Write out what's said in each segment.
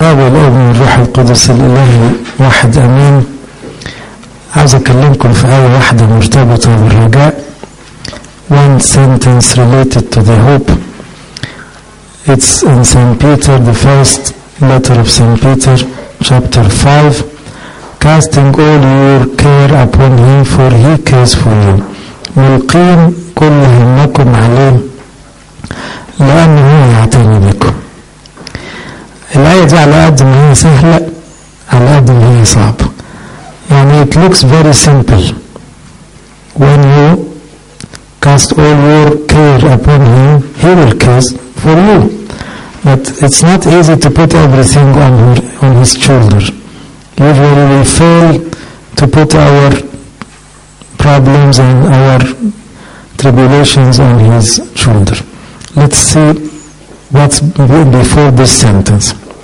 الآب والابن والروح القدس الإلهي واحد أمين. عاوز أكلمكم في آية واحدة مرتبطة بالرجاء. One sentence related to the hope. It's in St. Peter, the first letter of St. Peter, chapter 5. Casting all your care upon him, for he cares for you. ملقين كل همكم عليه لأنه يعتني بكم. الآية دي على قد ما هي سهلة على قد ما هي صعبة. يعني it looks very simple when you cast all your care upon him, he will care for you. But it's not easy to put everything on his shoulder. Usually we fail to put our problems and our tribulations on his shoulder. Let's see what's before this sentence.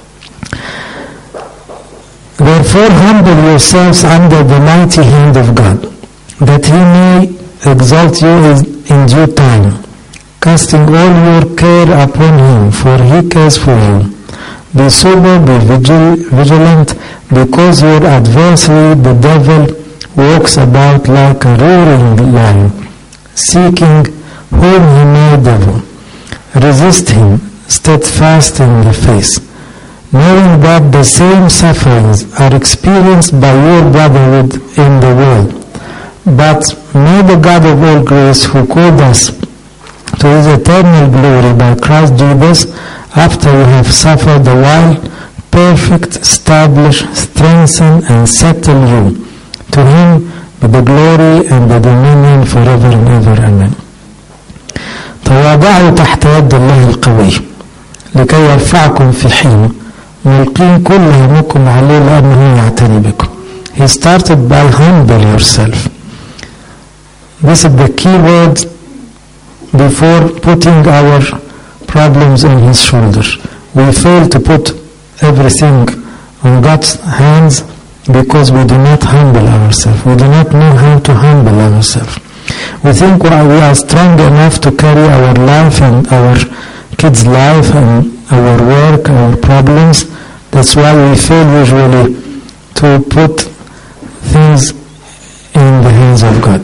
Therefore humble yourselves under the mighty hand of God, that he may exalt you in due time, casting all your care upon him, for he cares for you. Be sober, be vigilant, because your adversary, the devil, walks about like a roaring lion, seeking whom he may devour. Resist him, steadfast in the faith, knowing that the same sufferings are experienced by your brotherhood in the world. But may the God of all grace, who called us to his eternal glory by Christ Jesus, after we have suffered a while, perfect, establish, strengthen, and settle you. To him be the glory and the dominion forever and ever. Amen. تواضعوا تحت يد الله القوي لكي يرفعكم في حين ملقين كل همكم عليه لأنه يعتني بكم. He started by humble yourself. This is the key word before putting our problems on his shoulders. We fail to put everything on God's hands because we do not humble ourselves. We do not know how to humble ourselves. We think we are strong enough to carry our life and our kids' life and our work, our problems. That's why we fail usually to put things in the hands of God.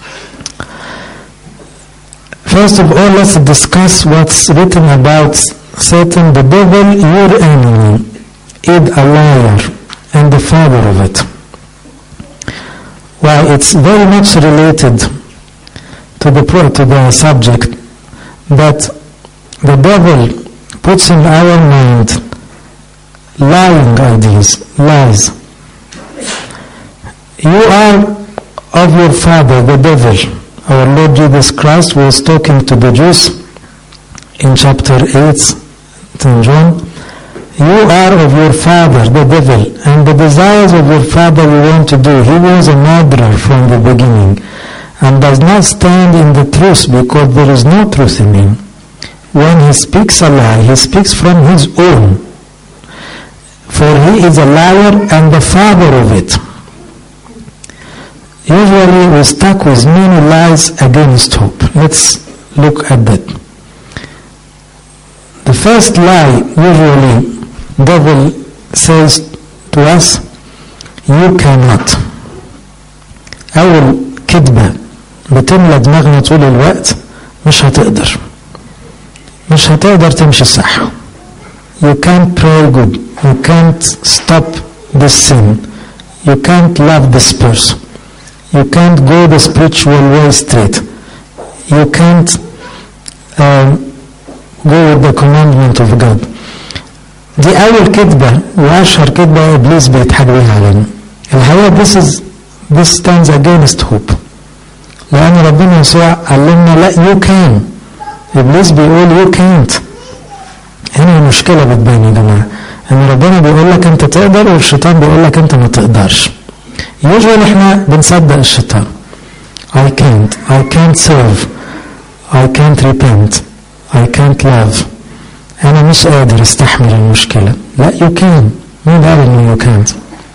First of all, let's discuss what's written about Satan, the devil, your enemy, is a liar and the father of it. Well, it's very much related to the subject that the devil puts in our mind lying ideas, lies. You are of your father, the devil. Our Lord Jesus Christ was talking to the Jews in chapter 8, St. John. You are of your father, the devil, and the desires of your father you want to do. He was a murderer from the beginning and does not stand in the truth because there is no truth in him. When he speaks a lie, he speaks from his own, for he is a liar and the father of it. Usually we're stuck with many lies against hope. Let's look at that. The first lie usually devil says to us, you cannot. أول كذبة بتملى دماغنا طول الوقت، مش هتقدر تمشي صح. You can't pray good. You can't stop this sin. You can't love this person. You can't go the spiritual way straight. You can't go with the commandment of God. دي أول كذبة وأشهر كذبة إبليس بيضحك بيها علينا. الحقيقة this stands against hope. لأن ربنا يسوع قال لنا لا you can. إبليس بيقول you can't. هنا المشكلة بتبان يا جماعة. إن ربنا بيقول لك أنت تقدر والشيطان بيقول لك أنت ما تقدرش. usually احنا بنصدق الشيطان. I can't serve. I can't repent. I can't love. أنا مش قادر استحمل المشكلة. لا you can. مين قال إنه you can't؟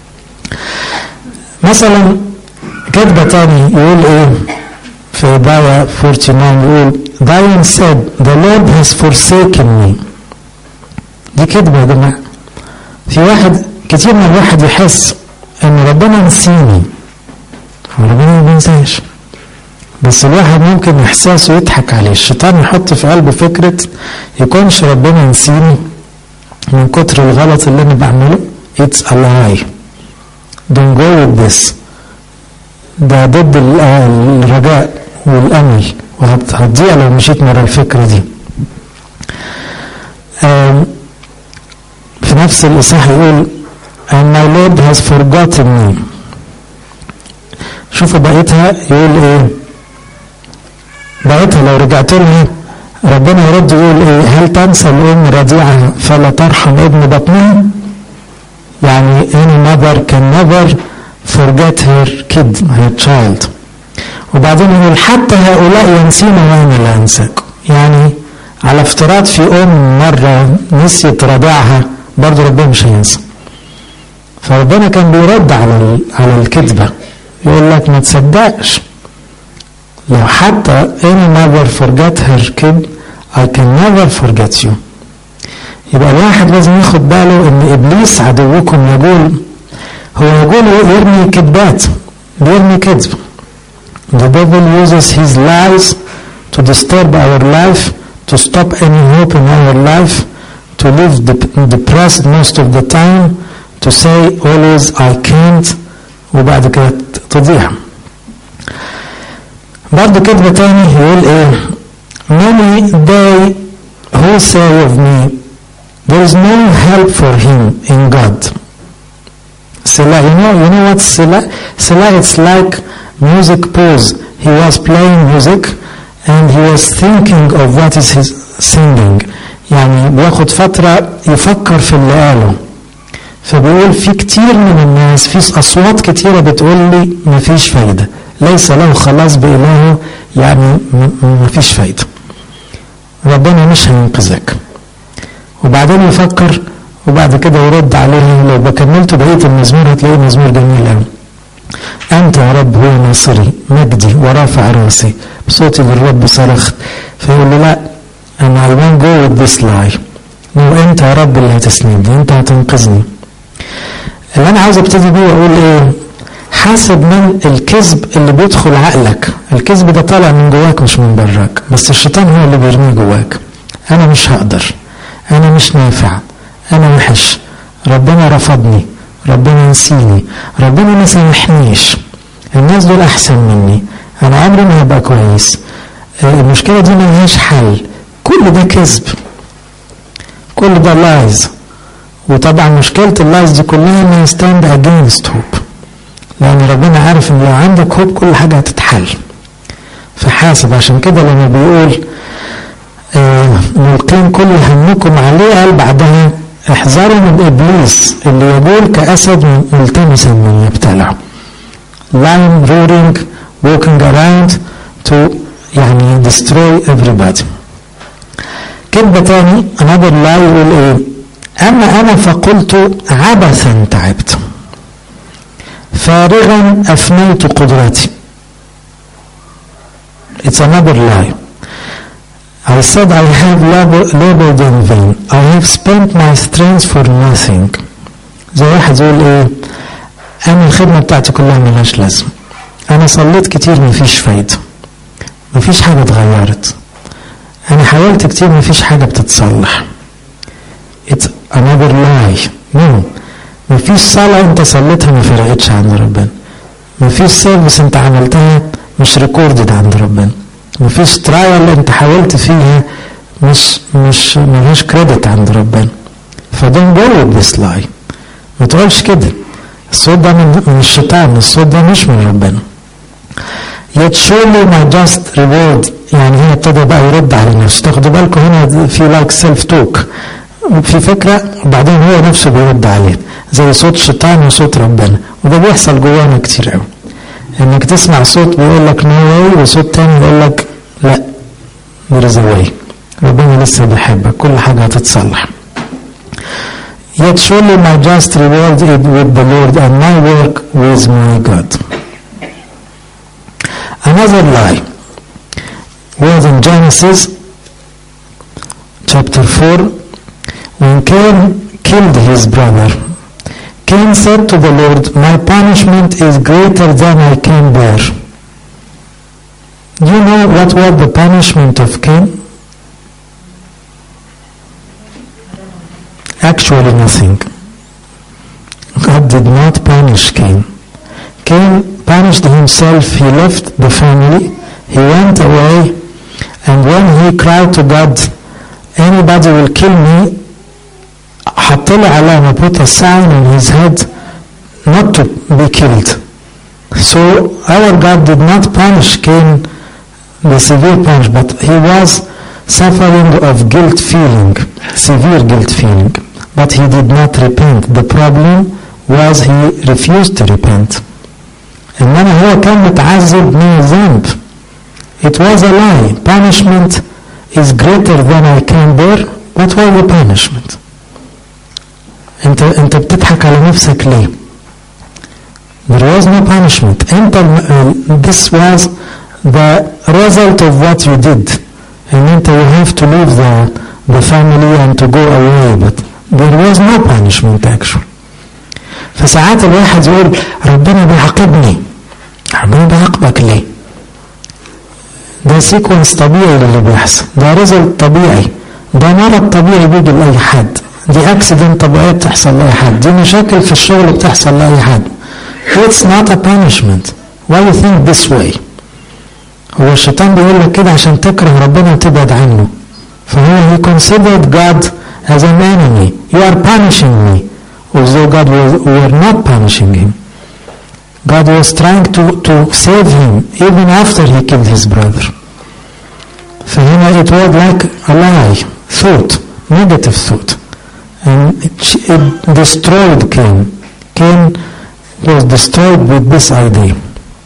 مثلا كذبة تاني يقول إيه في Isaiah 49 يقول Zion said the Lord has forsaken me. دي كذبة يا جماعة. في واحد كتير من الواحد يحس ان ربنا نسيني، وربنا ما بينساش، بس الواحد ممكن احساسه يضحك عليه، الشيطان يحط في قلبه فكرة يكونش ربنا نسيني من كتر الغلط اللي انا بعمله. it's a lie, don't go with this. ده ضد الرجاء والامل، وهتضيع لو مشيت مرة الفكرة دي. في نفس الإصحاح يقول and my Lord has forgotten me. شوفوا بقيتها يقول ايه، بقيتها لو رجعت لها ربنا يرد يقول ايه، هل تنسى الام رضيعها فلا ترحم ابن بطنها؟ يعني any mother can never forget her kid, her child. وبعدين يقول حتى هؤلاء ينسين وانا لا انساكم. يعني على افتراض في ام مرة نسيت رضاعها برضو ربنا مش هينسى. فربنا كان بيرد على الكذبة، يقول لك ما تصدقش، لو حتى any mother forget her kid I can never forget you. يبقى الواحد لازم ياخد باله ان ابليس عدوكم يقول يرمي كذبات، بيرمي كذب. The devil uses his lies to disturb our life, to stop any hope in our life, to live depressed most of the time, to say always I can't، وبعد كده تضيع. برضه كذبة تاني يقول ايه، many they who say of me there is no help for him in God. Selah, you know what Selah? Selah, it's like music pause. He was playing music and he was thinking of what is his singing. يعني بياخد فترة يفكر في اللي قاله. فبيقول في كتير من الناس، في أصوات كتيرة بتقول لي مفيش فايدة، ليس له خلاص بإلهه، يعني مفيش فايدة، ربنا مش هينقذك. وبعدين يفكر وبعد كده يرد عليه. لو بكملته بقية المزمور هتلاقيه مزمور جميل قوي. أنت يا رب هو ناصري مجدي ورافع راسي، بصوتي للرب صرخت. فيقول له لا، أنا I won't go with this lie. أنت يا رب اللي هتسندني، أنت هتنقذني. اللي أنا عاوز أبتدي بيه وأقول إيه، حاسب من الكذب اللي بيدخل عقلك. الكذب ده طالع من جواك مش من براك، بس الشيطان هو اللي بيرميه جواك. أنا مش هقدر، أنا مش نافع، أنا وحش، ربنا رفضني، ربنا نسيني، ربنا ما سامحنيش، الناس دول أحسن مني، أنا عمري ما هبقى كويس، المشكلة دي ملهاش حل. كل ده كذب، كل ده لايز. وطبعا مشكلة اللايز دي كلها ما stand against hope، لأن ربنا عارف إن لو عندك hope كل حاجة هتتحل. فحاسب. عشان كده لما بيقول ملقين كل همكم عليه، قال بعدها احذروا من إبليس اللي يقول كأسد ملتمسا من يبتلع. lion roaring walking around to يعني destroy everybody. كلمة تاني another lie يقول ايه، أنا فقلت عبثا تعبت فارغا أفنيت قدرتي. It's another lie. I said I have labored in vain. I have spent my strength for nothing. زي واحد يقول ايه، أنا الخدمة بتاعتي كلها ملهاش لازمة، أنا صليت كتير مفيش فايدة، مفيش حاجة اتغيرت، أنا حاولت كتير مفيش حاجة بتتصلح. It's another lie. مفيش صلاة أنت صليتها ما فرقتش عند ربنا، مفيش سيرفيس أنت عملتها مش ريكوردد عند ربنا، مفيش ترايل أنت حاولت فيها مش ملهاش كريدت عند ربنا. فدون جو بس لاي، ما تقولش كده. الصوت ده من الشيطان، الصوت ده مش من ربنا. Yet surely my just reward. يعني هنا ابتدى بقى يرد على نفسه. تاخدوا بالكم هنا في لايك سيلف توك، في فكرة وبعدين هو نفسه بيرد عليه، زي صوت الشيطان وصوت ربنا. وده بيحصل جوانا كتير قوي، انك تسمع صوت بيقول لك نو واي وصوت تاني يقول لك لا there is a way. ربنا لسه بيحبك، كل حاجة هتتصلح. Yet surely my just reward is with the Lord and my work with my God. Another lie was in Genesis chapter 4 when Cain killed his brother. Cain said to the Lord, my punishment is greater than I can bear. Do you know what was the punishment of Cain? Actually nothing. God did not punish Cain. Cain punished himself. He left the family. He went away. And when he cried to God, anybody will kill me, حط له علامة, put a sign on his head not to be killed. So our God did not punish Cain the severe punch, but he was suffering of guilt feeling, severe guilt feeling. But he did not repent. The problem was he refused to repent. إنما هو كان متعذب من الذنب. It was a lie. Punishment is greater than I can bear. What was the punishment? انت بتضحك على نفسك ليه؟ There was no punishment. This was the result of what you did. And you have to leave the family and to go away. But there was no punishment actually. فساعات الواحد يقول ربنا بيعاقبني. ربنا بيعاقبك ليه؟ ده سيكونس طبيعي للي بيحصل. ده رزق طبيعي. ده مرض طبيعي بيجي لأي حد. دي اكسيدنت طبيعية بتحصل لأي حد. دي مشاكل في الشغل بتحصل لأي حد. It's not a punishment. Why you think this way? هو الشيطان بيقول لك كده عشان تكره ربنا وتبعد عنه. فهو he considered God as an enemy. You are punishing me. Although God were not punishing him. God was trying to save him even after he killed his brother. فهنا it was like a lie, thought, negative thought. And it destroyed Cain. Cain was destroyed with this idea.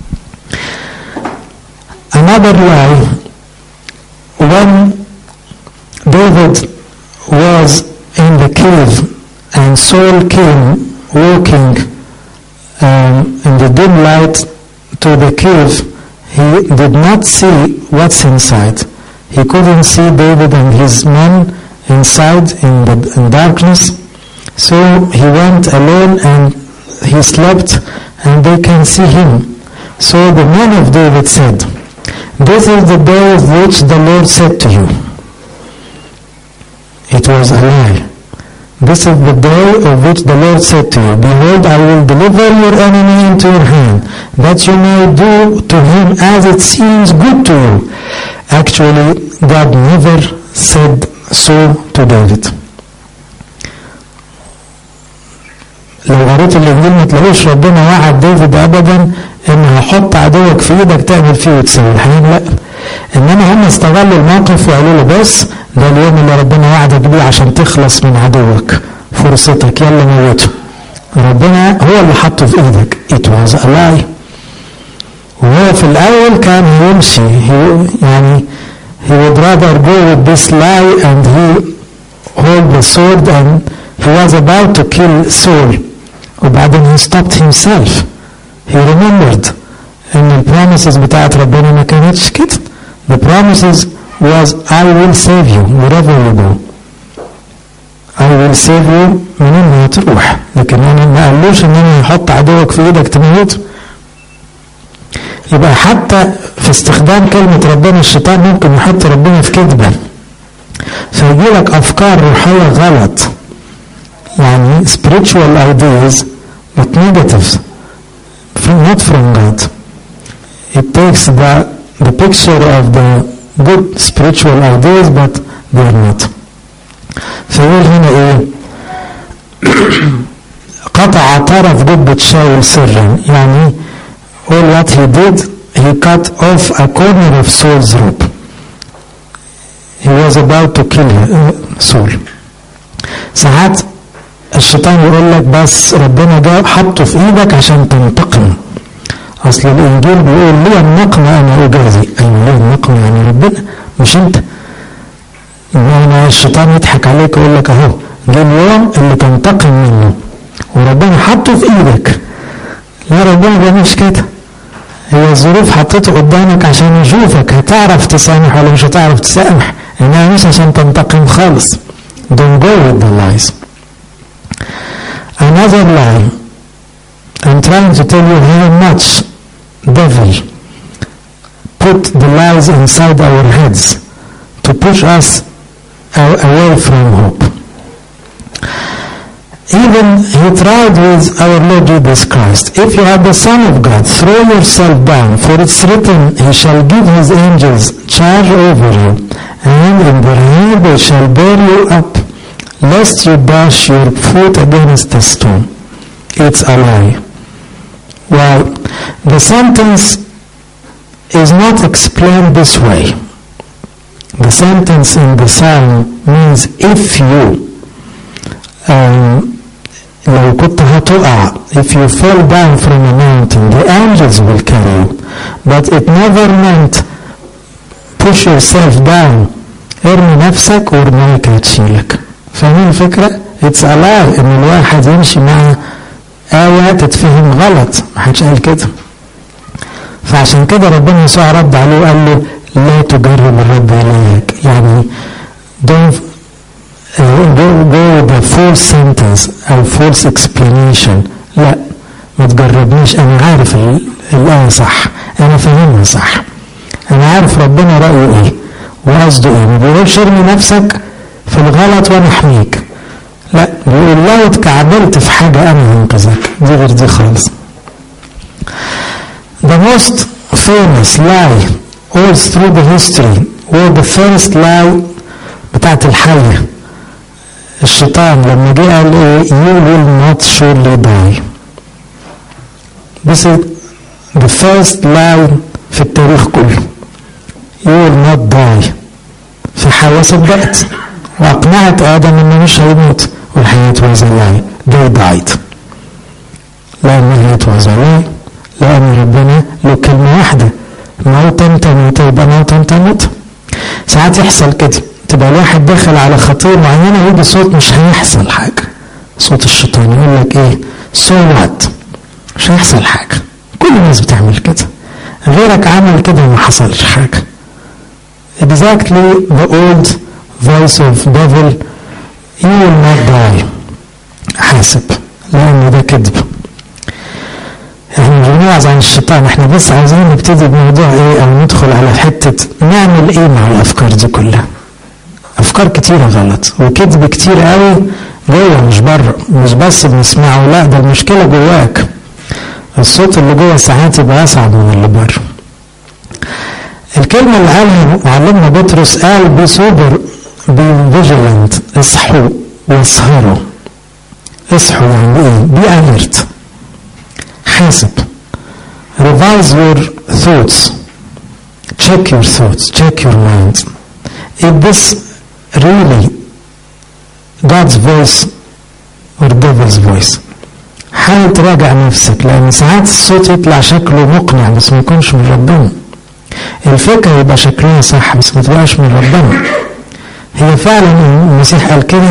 Another lie, when David was in the cave and Saul came walking in the dim light to the cave, he did not see what's inside. He couldn't see David and his men inside in darkness. So he went alone and he slept and they can see him. So the men of David said, this is the day of which the Lord said to you. It was a lie. This is the day of which the Lord said to you, behold, I will deliver your enemy into your hand, that you may do to him as it seems good to you. Actually, God never said so to David. لو قريت الانجيل ما تلاقيش ربنا وعد داود ابدا ان هحط عدوك في ايدك تعمل فيه وتسوي. الحقيقه لا. انما هم استغلوا الموقف وقالوا له بس ده اليوم اللي ربنا وعدك بيه عشان تخلص من عدوك، فرصتك، يلا موته. ربنا هو اللي حطه في ايدك. It was a lie. وهو في الاول كان يمشي يعني he would rather go with this lie and he hold the sword and he was about to kill Saul. وبعدين he stopped himself. He remembered ان البروميسز بتاعت ربنا ما كانتش كده. The promises was I will save you wherever you go. I will save you منين ما تروح. لكن انا ما قالوش ان انا هحط عدوك في ايدك تموت. يبقى حتى في استخدام كلمة ربنا الشيطان ممكن يحط ربنا في كذبة فيجي لك افكار روحية غلط يعني spiritual ideas but negative not from God. It takes the picture of the good spiritual ideas but they are not. فيقول هنا ايه قطع طرف جبة شاول سرا يعني all what he did he cut off a corner of Saul's robe. He was about to kill Saul. ساعات الشيطان يقول لك بس ربنا جاء حطه في ايدك عشان تنتقم. اصل الانجيل بيقول ليه النقم انا اجازي. ايوه ليه النقم يعني ربنا مش انت. انما الشيطان يضحك عليك ويقول لك اهو جه اليوم اللي تنتقم منه وربنا حطه في ايدك. لا ربنا مش كده. هي الظروف حطته قدامك عشان يشوفك هتعرف تسامح ولا مش هتعرف تسامح. انها مش عشان تنتقم خالص. Don't go with the lies. another lie. I'm trying to tell you how much devil put the lies inside our heads to push us away from hope. Even he tried with our Lord Jesus Christ. If you are the Son of God, throw yourself down, for it's written, He shall give His angels charge over you, and in their hand they shall bear you up, lest you dash your foot against a stone. It's a lie. Well, the sentence is not explained this way. The sentence in the Psalm means if you لو كنت هتقع, if you fall down from a mountain, the angels will carry you. But it never meant push yourself down, ارمي نفسك والملائكة هتشيلك. فاهمين الفكرة؟ it's a lie ان الواحد يمشي مع آية تتفهم غلط. محدش قال كده. فعشان كده ربنا يسوع رد عليه وقال له لا تجرب الرب إلهك. يعني don't go with a false sentence أو false explanation. لا, ما تجربنيش. أنا عارف الآية صح, أنا فاهمها صح, أنا عارف ربنا رأيه إيه وقصده إيه. ما بيقولش ارمي نفسك في الغلط وأنا أحميك. لا, بيقول لو اتكعبلت في حاجة أنا هنقذك. دي غير دي خالص. The most famous lie all through the history was the first lie بتاعت الحية. الشيطان لما جه قال ايه you will not surely die. This is the first lie في التاريخ كله. you will not die. في حواء صدقت واقنعت آدم انه مش هيموت, والحياة was a lie. they died. لأن الحياة was a lie, لأن ربنا له كلمة واحدة, موتا تموت يبقى موتا تموت. ساعات يحصل كده, تبقى الواحد داخل على خطير معينة يجي صوت مش هيحصل حاجة, صوت الشيطان يقول لك ايه so what, مش هيحصل حاجة. كل الناس بتعمل كده, غيرك عمل كده وما حصلش حاجة. exactly the old voice of devil, you will not die. حاسب, لأن ده كذب. احنا مش بنوعظ عن الشيطان, احنا بس عايزين نبتدي بموضوع ايه او ندخل على حتة نعمل ايه مع الافكار دي كلها. افكار كتيرة غلط وكذب كتير قوي جوه مش بره, مش بس بنسمعه, لا ده المشكلة جواك. الصوت اللي جوه ساعات يبقى اصعب من اللي بره. الكلمة اللي قالها معلمنا بطرس قال بي سوبر بي فيجيلنت, اصحوا واسهروا. اصحوا يعني ايه؟ بي alert, حاسب. revise your thoughts, check your thoughts, check your mind. Is this really God's voice or devil's voice? حاول تراجع نفسك, لأن ساعات الصوت يطلع شكله مقنع بس ما يكونش من ربنا. الفكرة يبقى شكلها صح بس ما تبقاش من ربنا. هي فعلا المسيح قال كده,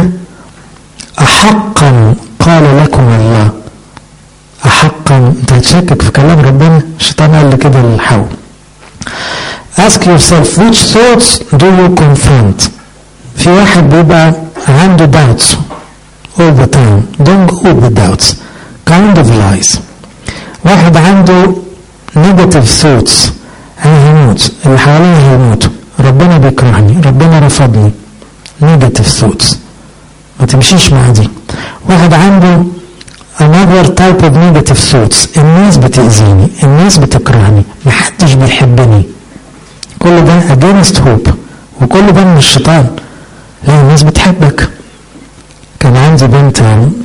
أحقا قال لكم الله. أحقا, أنت هتشكك في كلام ربنا؟ الشيطان قال لي كده للحواء. Ask yourself which thoughts do you confront. في واحد بيبقى عنده doubts all the time. Don't go with the doubts, kind of lies. واحد عنده negative thoughts, أنا هموت, اللي حواليا هيموتوا, ربنا بيكرهني, ربنا رفضني. negative thoughts, ما تمشيش مع دي. واحد عنده another type of negative thoughts, الناس بتأذيني, الناس بتكرهني, محدش بيحبني. كل ده against hope, وكل ده من الشيطان. لا, الناس بتحبك. كان عندي بنت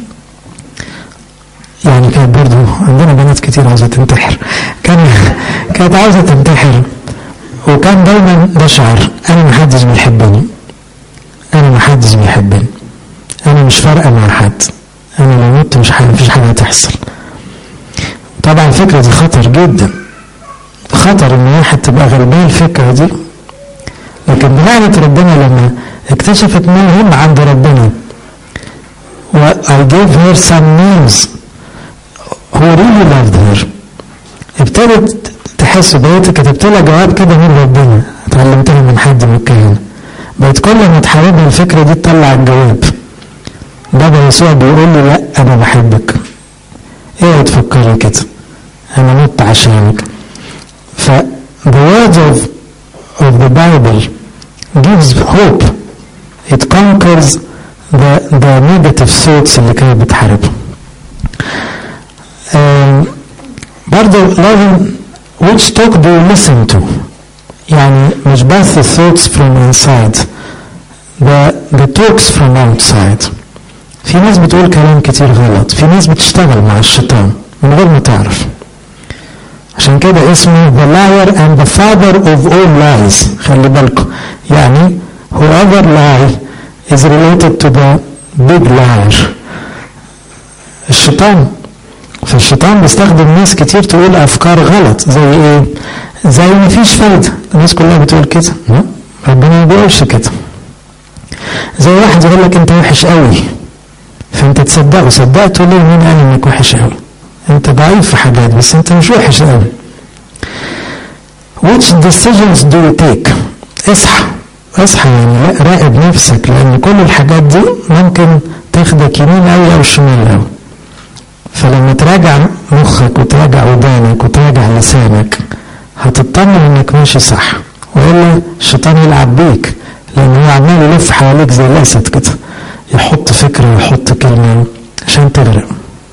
يعني كانت برضو, عندنا بنات كتير عاوزة تنتحر, كانت عاوزة تنتحر, وكان دايما ده شعر, أنا محدش بيحبني, أنا محدش بيحبني, أنا مش فارقة مع حد, أنا لو مت مفيش حاجة هتحصل. طبعا الفكرة دي خطر جدا, خطر ان واحد تبقى غلبان الفكرة دي. لكن بنعمة ربنا لما اكتشفت مين عند ربنا, و I gave her some names who really loved her, ابتدت تحس, بقيت كتبت لها جواب كده من ربنا, اتعلمتها من حد من الكهنة, بقيت كل ما تحاربها الفكرة دي تطلع الجواب. بابا يسوع بيقول لي لا انا بحبك، ايه تفكري كده، انا مت عشانك. ف the words of the Bible gives hope. It conquers the negative thoughts اللي كانت بتحاربهم. برضه لازم which talk do you listen to، يعني مش بس the thoughts from inside، the talks from outside. في ناس بتقول كلام كتير غلط، في ناس بتشتغل مع الشيطان من غير ما تعرف. عشان كده اسمه the liar and the father of all lies. خلي بالكم، يعني whoever lie is related to the big liar، الشيطان. فالشيطان بيستخدم ناس كتير تقول افكار غلط، زي ايه؟ زي مفيش فايدة، الناس كلها بتقول كده، ربنا ما بيقولش كده. زي واحد يقول لك انت وحش قوي، فانت تصدقه، صدقته ليه؟ مين قال انك وحش قوي؟ انت ضعيف في حاجات بس انت مش وحش قوي. which decisions do you take؟ اصحى يعني راقب نفسك، لان كل الحاجات دي ممكن تاخدك يمين قوي او شمال قوي. فلما تراجع مخك وتراجع ودانك وتراجع لسانك هتطمن انك ماشي صح، والا الشيطان يلعب بيك، لان هو عمال يلف حواليك زي الاسد كده، يحط فكره ويحط كلمه عشان تغرق.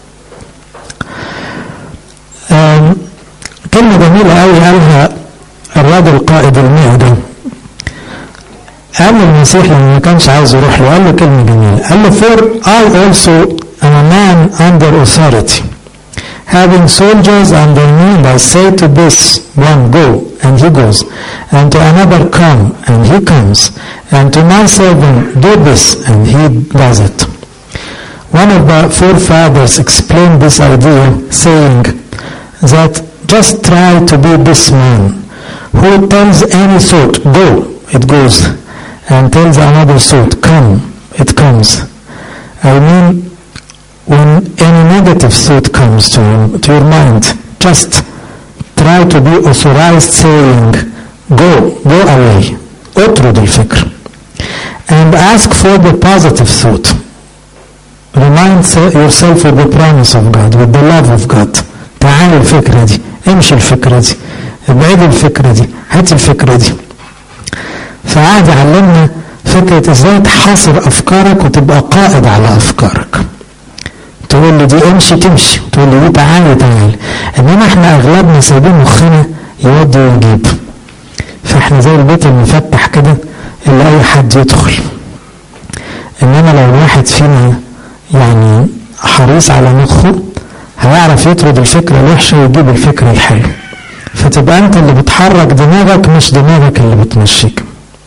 كلمه جميله قوي قالها الراجل قائد المئة ده. قال المسيح لما ما كانش عاوز يروح له، قال له كلمه جميله، قال له for I also am a man under authority, having soldiers under me, and I say to this one go and he goes, and to another come and he comes, and to my servant do this and he does it. One of the forefathers explained this idea saying that just try to be this man who tells any thought go, it goes, and tells another thought come, it comes. I mean, when any negative thought comes to your mind, just try to be authorized saying go away, اطرد الفكر, and ask for the positive thought. Remind yourself with the promise of God, with the love of God. تعالي الفكرة دي، امشي الفكرة دي، ابعدي الفكرة دي، هاتي الفكرة دي. فقعد يعلمنا فكرة ازاي تحاصر افكارك وتبقى قائد على افكارك. تقول لي دي امشي تمشي، تقول لي دي تعالي. انما احنا اغلبنا سايبين مخنا يودي ويجيب، فاحنا زي البيت المفتح كده اللي اي حد يدخل. انما لو الواحد فينا يعني حريص على مخه هيعرف يطرد الفكرة الوحشة ويجيب الفكرة الحلوة، فتبقى انت اللي بتحرك دماغك مش دماغك اللي بتمشيك.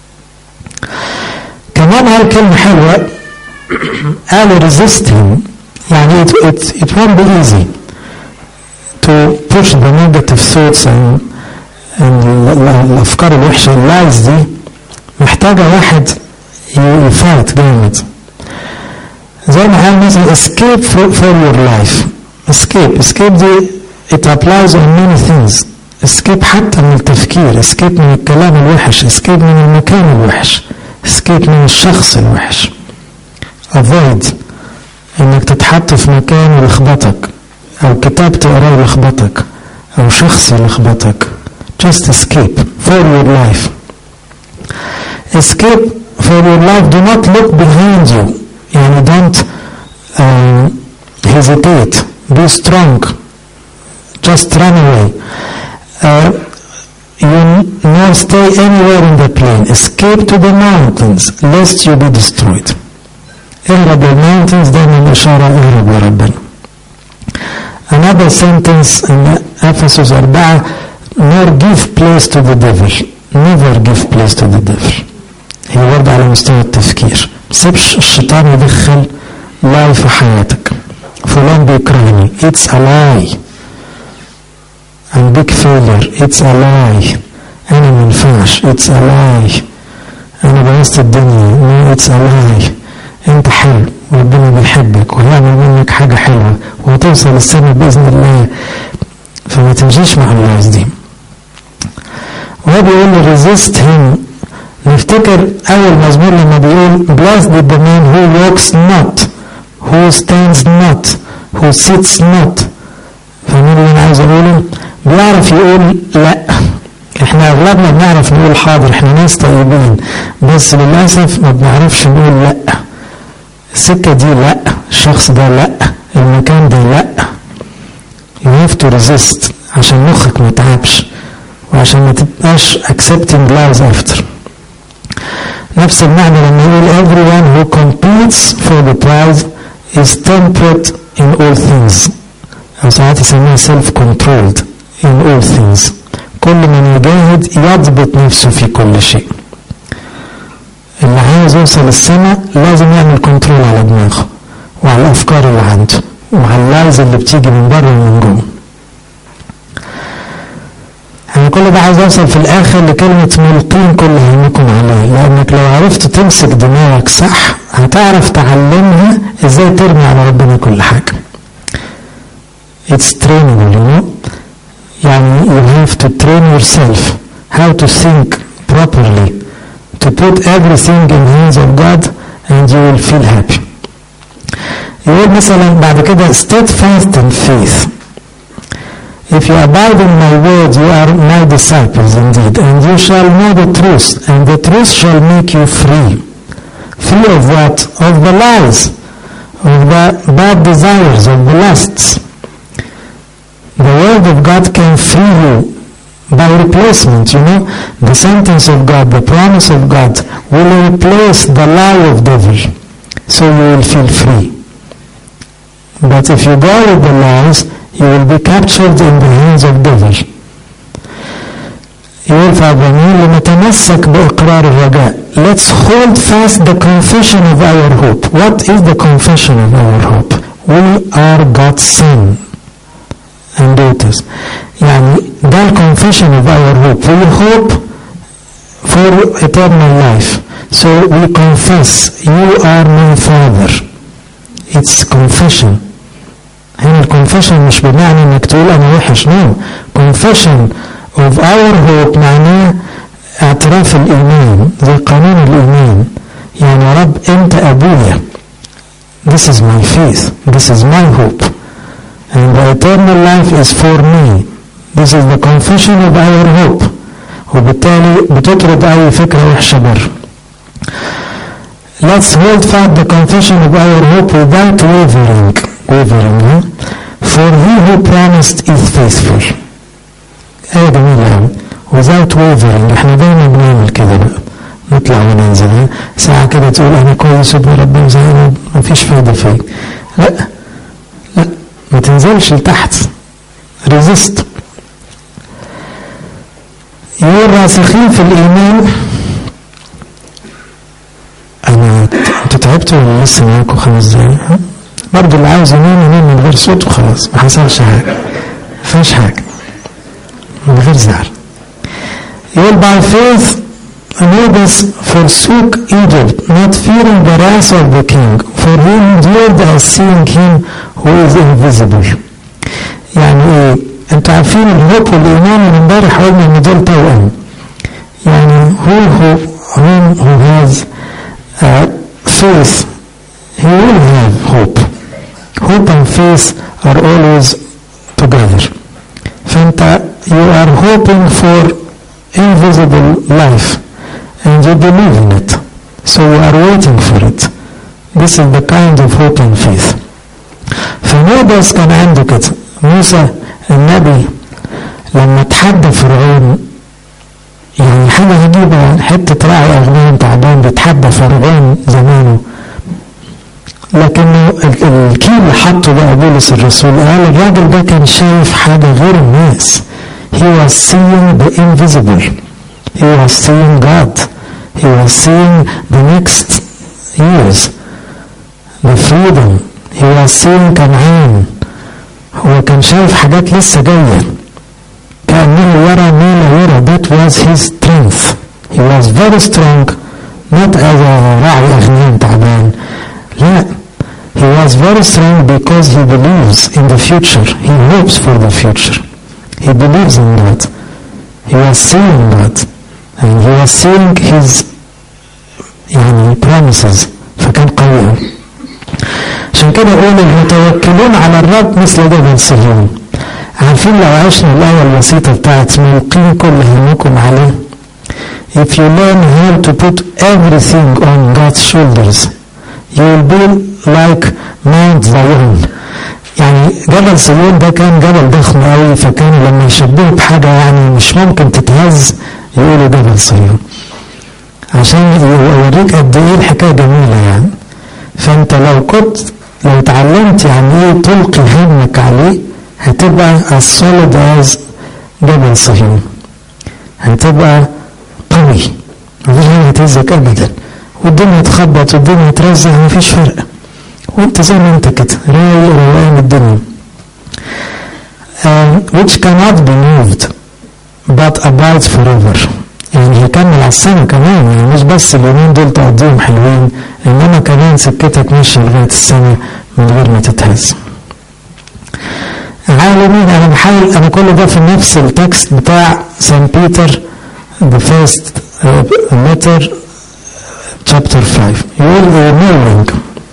كمان قال كلمة حلوة، قال resist him، يعني it won't be easy to push the negative thoughts and الأفكار الوحشة اللايز دي، محتاجة واحد يفايت جامد. زي ما قال مثلا escape for your life. escape دي it applies on many things. escape حتى من التفكير، escape من الكلام الوحش، escape من المكان الوحش، escape من الشخص الوحش. avoid انك تتحط في مكان يلخبطك، او كتاب تقراه يلخبطك، او شخص يلخبطك. just escape for your life. escape for your life. do not look behind you، يعني don't hesitate. be strong. just run away. you no stay anywhere in the plain. escape to the mountains lest you be destroyed. اهرب الماونتنز، دايما اشاره اهرب لربنا. another sentence in Ephesus 4 nor give place to the devil. never give place to the devil. هي برضه على مستوى التفكير، مسيبش الشيطان يدخل لاي في حياتك. فلان بيكرهني، it's a lie. I'm big failure، it's a lie. أنا منفعش، it's a lie. أنا بوظت الدنيا، it's a lie. أنت حلو وربنا بيحبك وهيعمل منك حاجة حلوة وهتوصل السنة بإذن الله. فما تمشيش مع الناس دي. وهو بيقول resist him. نفتكر أول مزمور لما بيقول blessed the man who walks not who stands not, who sits not. فاهمين اللي انا عايز اقوله؟ بيعرف يقول لا. احنا اغلبنا بنعرف نقول حاضر، احنا ناس طيبين، بس للاسف ما بنعرفش نقول لا. السكه دي لا، الشخص ده لا، المكان ده لا. you have to resist عشان مخك ما يتعبش وعشان ما تبقاش accepting lies after. نفس المعنى لما يقول everyone who competes for the prize is temperate in all things، أو ساعات يسميها self controlled in all things. كل من يجاهد يضبط نفسه في كل شيء. اللي عايز يوصل السماء لازم يعمل كنترول على دماغه وعلى الأفكار اللي عنده وعلى اللايز اللي بتيجي من بره ومن جوه. أنا كل ده عايز أوصل في الآخر لكلمة ملقين كل همكم عليه، لأنك لو عرفت تمسك دماغك صح هتعرف تعلمها إزاي ترمي على ربنا كل حاجة. It's trainable, you know. يعني you have to train yourself how to think properly, to put everything in the hands of God and you will feel happy. يقول مثلا بعد كده steadfast in faith. If you abide in my word, you are my disciples indeed, and you shall know the truth, and the truth shall make you free. Free of what? Of the lies, of the bad desires, of the lusts. The word of God can free you by replacement, you know. The sentence of God, the promise of God will replace the lie of devil, so you will feel free. But if you go with the lies, you will be captured in the hands of devil. يقول في عبرانيين لنتمسك بإقرار الرجاء. Let's hold fast the confession of our hope. What is the confession of our hope? We are God's son and daughters. يعني ده confession of our hope. We hope for eternal life. So we confess, you are my father. It's confession. هنا الكونفيشن مش بمعنى انك تقول انا وحش، نو. confession of our hope معناه اعتراف الايمان، زي قانون الايمان. يعني يا رب انت ابويا. This is my faith. This is my hope. And the eternal life is for me. This is the confession of our hope. وبالتالي بتطرد اي فكرة وحشة بره. Let's hold fast the confession of our hope without wavering. For he who promised is faithful. ايه جميلة. without wavering. احنا دايما بنعمل كده بقى، نطلع وننزل ساعة كده تقول انا كويس ابن ربنا زعلان مفيش فايدة فيه. لا ما تنزلش لتحت. resist. يقول راسخين في الايمان. انتوا تعبتوا ولا لسه معاكم 5 دقايق؟ برضه اللي عاوز ينام من غير صوت وخلاص، ما حصلش حاجه، ما فيش حاجه، من غير زعل. يقول by faith Moses forsook Egypt, not fearing the wrath of the king, for he endured as seeing him who is invisible. يعني ايه؟ انتوا عارفين الهوب والايمان من امبارح قلنا ان دول توأم. يعني who has faith he will have hope. Hope and faith are always together. فانت you are hoping for invisible life and you believe in it, so you are waiting for it. This is the kind of hope and faith. فموسى كان عنده كده. موسى النبي لما تحدى فرعون، يعني حاجة عجيبة، حتة راعي أغنام تعبان بيتحدى فرعون زمانه، لكن الكي اللي حطه بقى بولس الرسول قال الراجل ده كان شايف حاجة غير الناس. He was seeing the invisible. He was seeing God. He was seeing the next years, the freedom. He was seeing كنعان. هو كان شايف حاجات لسه جاية، كأنه يرى ما لا يرى. That was his strength. He was very strong, not as a راعي أغنام تعبان. لا. He was very strong because he believes in the future. He hopes for the future. He believes in that. He was seeing that. And he was seeing his promises. فكان قوي. عشان كده يقول المتوكلون على الرب مثل جبل صهيون. عارفين لو عشنا الآية البسيطة بتاعت ملقين كل همكم عليه. If you learn how to put everything on God's shoulders, you will be like Mount Zion. يعني جبل صهيون ده كان جبل ضخم قوي، فكانوا لما يشبهوا بحاجة يعني مش ممكن تتهز يقولوا جبل صهيون، عشان يوريك قد ايه الحكاية جميلة يعني. فانت لو اتعلمت يعني ايه تلقي همك عليه، هتبقى as solid as جبل صهيون، هتبقى قوي، مفيش حاجة هتهزك ابدا، والدنيا تخبط والدنيا ترزع مفيش فرق، وانت زي ما انت كده رايق روقان الدنيا. which cannot be moved but abides forever. يعني هيكمل على السنة كمان، يعني مش بس اليومين دول تقضيهم حلوين، انما كمان سكتك ماشية لغاية السنة من غير ما تتهز. عالمين، انا بحاول انا كل ده في نفس التكست بتاع سان بيتر the first letter chapter 5. يقول knowing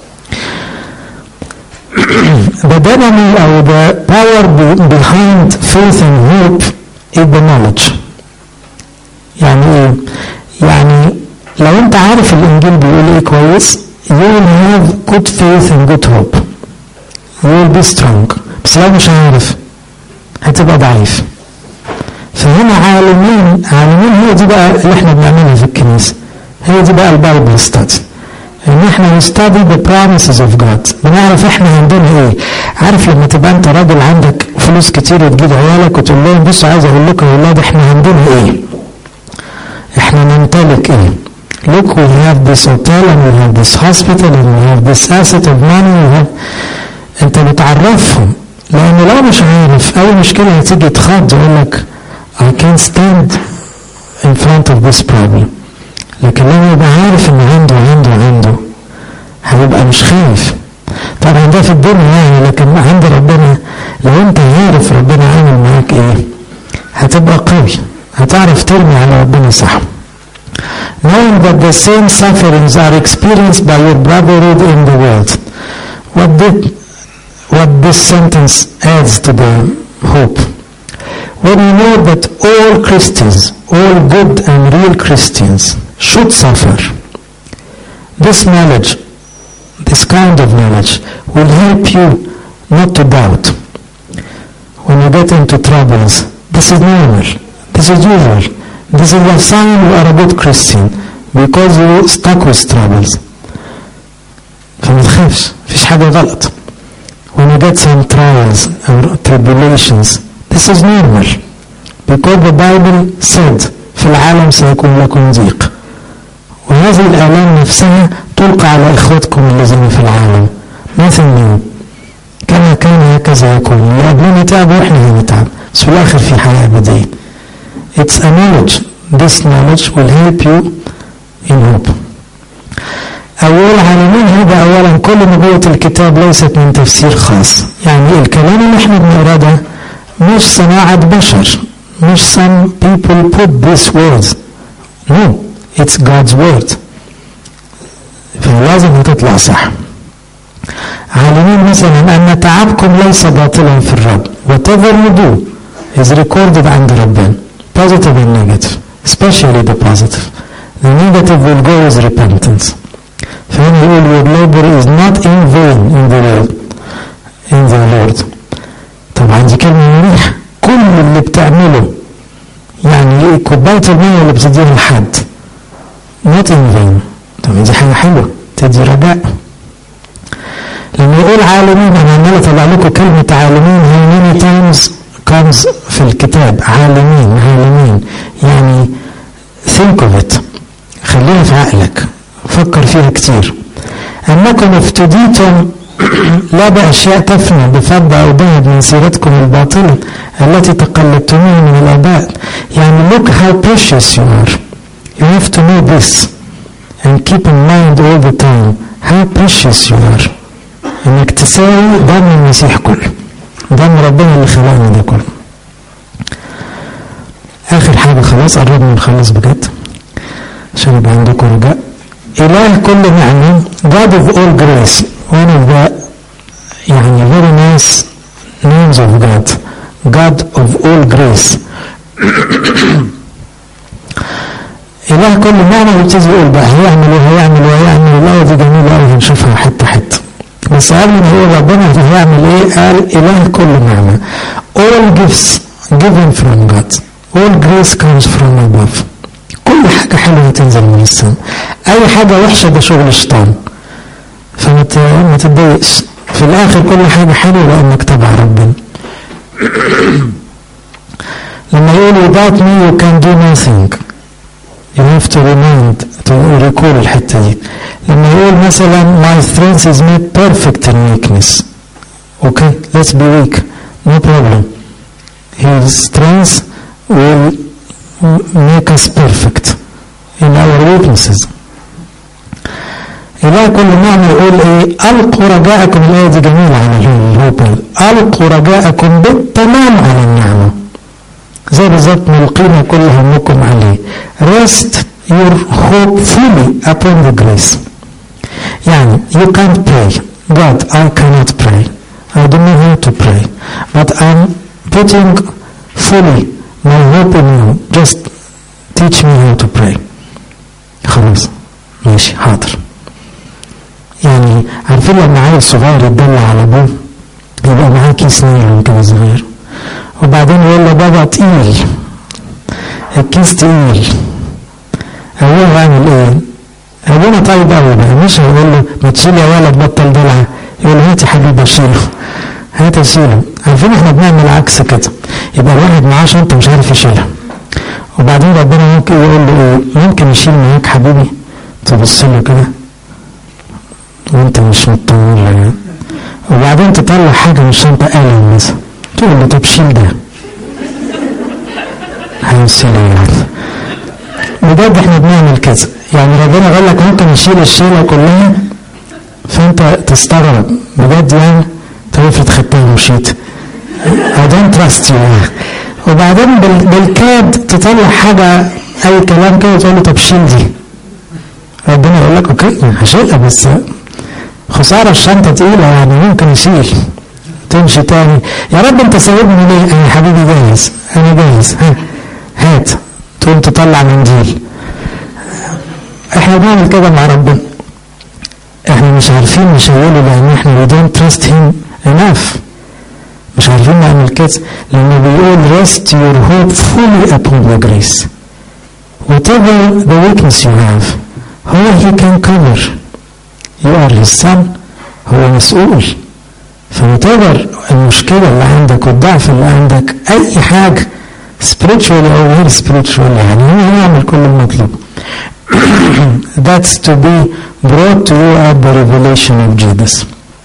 the dynamic or the power behind faith and hope is the knowledge. يعني ايه؟ يعني لو انت عارف الانجيل بيقول ايه كويس، you will have good faith and good hope, you will be strong. بس لو مش عارف هتبقى ضعيف. فهنا عالمين هي دي بقى اللي احنا بنعملها في الكنيسة، هي دي بقى البايبل ستادي، ان احنا نستدي the promises of God، بنعرف احنا عندنا ايه. عارف لما تبقى انت راجل عندك فلوس كتير وتجيب عيالك وتقول لهم بصوا عايز اقول لكم يا اولاد احنا عندنا ايه، احنا نمتلك ايه. look we have this hotel and we have this hospital and we have this asset of money. انت بتعرفهم، لان لو مش عارف اي مشكلة هتيجي تخاض يقول لك I can't stand in front of this problem. لكن لما يبقى عارف ان عنده هيبقى مش خايف. طبعا ده في الدنيا يعني، لكن عند ربنا لو انت عارف ربنا عامل معاك ايه هتبقى قوي، هتعرف ترمي على ربنا صح. knowing that the same sufferings are experienced by your brotherhood in the world. What this sentence adds to the hope. When you know that all Christians, all good and real Christians should suffer, this knowledge, this kind of knowledge will help you not to doubt. When you get into troubles, this is normal, this is usual, this is a sign you are a good Christian because you stuck with troubles. فما تخافش، مفيش حاجة غلط. When you get some trials or tribulations, this is normal because the Bible said في العالم سيكون لكم ضيق، وهذه الآلام نفسها تلقى على إخوتكم الذين في العالم. nothing new، كما كان هكذا يكون، اللي قبلنا تعب وإحنا هنتعب، بس في الآخر في حياة أبدية. it's a knowledge. this knowledge will help you in hope. أول عالمين هذا أولا كل نبوة الكتاب ليست من تفسير خاص، يعني الكلام اللي احنا بنقراه ده مش صناعة بشر، مش some people put these words. no, it's God's word. فلازم تطلع صح. عالمين مثلا أن تعبكم ليس باطلا في الرب. whatever you do is recorded عند ربنا، positive and negative, especially the positive. the negative will go with repentance. فهنا يقول your labor is not in vain in the Lord. طبعا دي كلمة مريحة، كل اللي بتعمله يعني كوباية المية اللي بتديها لحد not in vain. طبعا دي حاجة حلوة تدي رجاء. لما يقول عالمين، أنا عمال أطلع لكم كلمة عالمين how many times comes في الكتاب. عالمين يعني think of it، خليها في عقلك، فكر فيها كتير. أنكم افتديتم لا بأشياء تفنى بفضة أو ذهب من سيرتكم الباطلة التي تقلدتموها من الآباء. يعني look how precious you are. You have to know this and keep in mind all the time how precious you are. إنك تساوي دم المسيح كله، دم ربنا اللي خلقنا ده كله. آخر حاجة خلاص قربنا نخلص بجد عشان يبقى عندكم رجاء. إله كل نعمة God of all grace. one of the يعني very nice names of God. God of all grace. إله كل نعمة يبتدي يقول بقى هيعمل وهيعمل وهيعمل. الآية دي جميلة أوي هنشوفها حتة حتة. بس قبل ما يقول ربنا هيعمل إيه قال إله كل نعمة. All gifts given from God. All grace comes from above. كل حاجة حلوة تنزل من السماء. أي حاجة وحشة ده شغل الشيطان. فما تتضايقش. في الآخر كل حاجة حلوة لأنك تبع ربنا. لما يقول without me you can do nothing. You have to recall الحتة دي. لما يقول مثلا my strength is made perfect in weakness. Okay, let's be weak. No problem. His strength will make us perfect in our weaknesses. إله كل نعمة يقول إيه ألقوا رجاءكم. الآية دي جميلة على الهوبر. ألقوا رجاءكم بالتمام على النعمة. زي بالظبط ملقين كل همكم عليه. Rest your hope fully upon the grace. يعني you can't pray. God, I cannot pray. I don't know how to pray. But I'm putting fully my hope in you. Just teach me how to pray. خلاص ماشي حاضر. يعني عارفين لما عيل صغير يتدلع على ابوه يبقى معاه كيس نايلون كده صغير وبعدين يقول له بابا تقيل الكيس تقيل. ابوه يعمل ايه؟ ابونا طيب قوي بقى مش هيقول له ما تشيل يا ولد بطل دلع. يقول له هات يا حبيبي اشيله. هات اشيله. عارفين احنا بنعمل عكس كده. يبقى الواحد معاه شنطه مش عارف يشيلها وبعدين ربنا ممكن يقول له ايه ممكن يشيل معاك حبيبي. تبص له كده وانت مش مطمن له وبعدين تطلع حاجه من الشنطه قلم مثلا تقول له طب شيل ده. هيشيل يعني. بجد احنا بنعمل كده. يعني ربنا قال لك ممكن يشيل الشيله كلها فانت تستغرب بجد يعني. طب افرض خدتها ومشيت. I don't trust you. وبعدين بالكاد تطلع حاجه اي كلام كده وتقول له طب شيل دي. ربنا يقول لك اوكي هشيلها بس خساره الشنطه تقيله يعني ممكن يشيل. تمشي تاني يا رب انت سايبني ليه؟ انا حبيبي جاهز انا جاهز. هات تقوم تطلع منديل. احنا بنعمل كده مع ربنا. احنا مش عارفين نشيله لان احنا we don't trust him enough. مش عارفين نعمل كده لانه بيقول rest your hope fully upon the grace. Whatever the weakness you have هو he can cover. You are his son. هو مسؤول. فمتابر المشكلة اللي عندك والضعف اللي عندك أي حاجة spiritual أو غير spiritual يعني هو يعمل كل المطلوب. That's to be brought to you at the revelation of Jesus.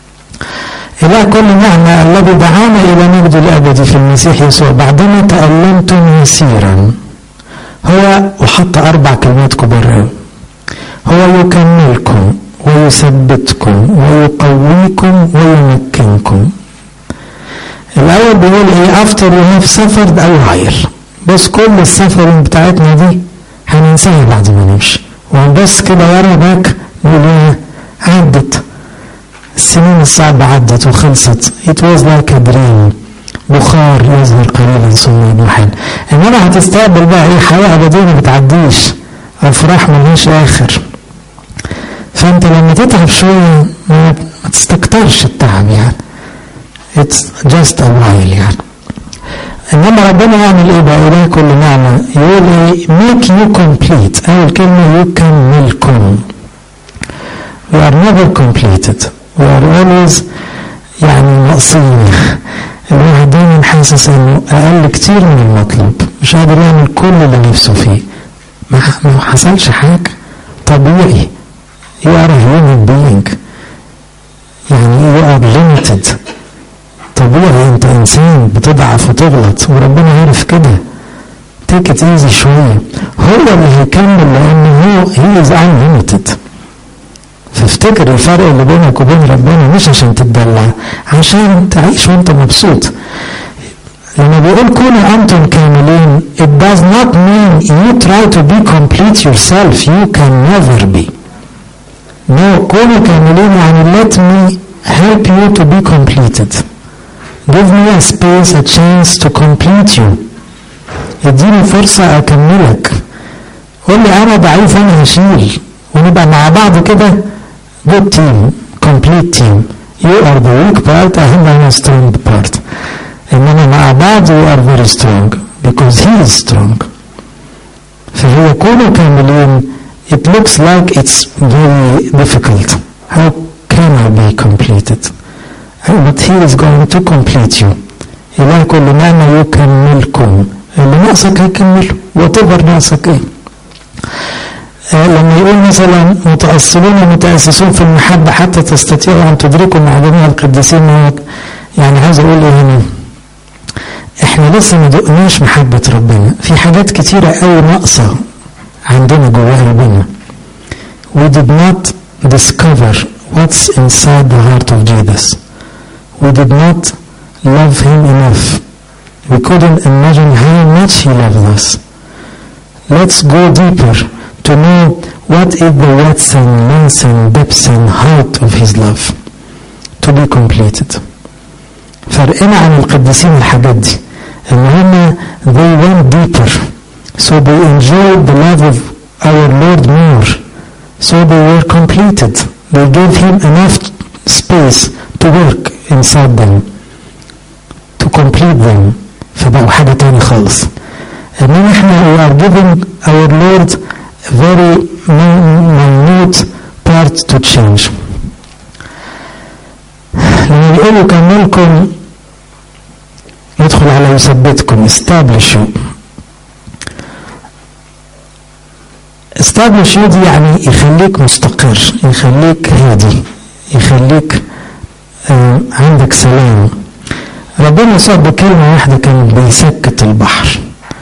إله كل نعمة الذي دعانا إلى مجد الأبد في المسيح يسوع بعدما تألمتم يسيرا. هو وحط 4 كلمات كبار. هو يكملكم ويثبتكم ويقويكم ويمكنكم. الأول بيقول إيه after you have suffered a while. بس كل السفرين بتاعتنا دي هننساها بعد ما نمشي ونبص كده ورا باك نقول إيه عدت السنين الصعبة عدت وخلصت. it was like a dream. بخار يظهر قليلا ثم ينحل. إنما هتستقبل بقى إيه حياة أبدية ما بتعديش. أفراح ملهاش آخر. فأنت لما تتعب شوية ما تستكترش التعب يعني. it's just a while يعني. إنما ربنا يعمل إيه بقى إله كل نعمة يقول إيه make you complete. أول كلمة يكملكم. we are never completed. we are always يعني ناقصين. الواحد دايما حاسس إنه أقل كتير من المطلوب. مش قادر يعمل كل اللي نفسه فيه. ما حصلش حاجة طبيعي. you are a human being يعني you are limited. طبيعي انت انسان بتضعف وتغلط وربنا عارف كده. take it easy شوية. هو اللي هيكمل لانه هو he is unlimited. فافتكر الفرق اللي بينك وبين ربنا مش عشان تتدلع عشان تعيش وانت مبسوط. لما بيقول كونوا أنتم كاملين it does not mean you try to be complete yourself. you can never be. no كونوا كاملين يعني let me help you to be completed. Give me a space, a chance to complete you. اديني فرصة أكملك. قول لي أنا ضعيف، أنا هشيل، ونبقى مع بعض كده good team, complete team. You are the weak part and I am a strong part. إنما مع بعض we are very strong because he is strong. فهي كونوا كاملين. It looks like it's very difficult. How can I be completed? But he is going to complete you. إله كل نعمة يكملكم. اللي ناقصك هيكمله whatever ناقصك ايه. لما يقول مثلا متأصلون ومتأسسون في المحبة حتى تستطيعوا أن تدركوا مع جميع القديسين معك، يعني عايز أقول إيه هنا؟ إحنا لسه ما دقناش محبة ربنا، في حاجات كتيرة أوي ناقصة عندنا جوه قلبنا. We did not discover what's inside the heart of Jesus. We did not love him enough. We couldn't imagine how much he loved us. Let's go deeper to know what is the width and length and depth and height of his love to be completed. فرقنا عن القديسين الحاجات دي ان هم they went deeper, so they enjoyed the love of our Lord more, so they were completed. They gave him enough space to work inside them to complete them. فبقوا حاجة تاني خالص. انما احنا we are giving our Lord very minute part to change. لما يقولوا كملكم يدخل على يثبتكم establish you. establish you دي يعني يخليك مستقر، يخليك هادي، يخليك عندك سلام. ربنا يسوع بكلمة واحدة كان بيسكت البحر.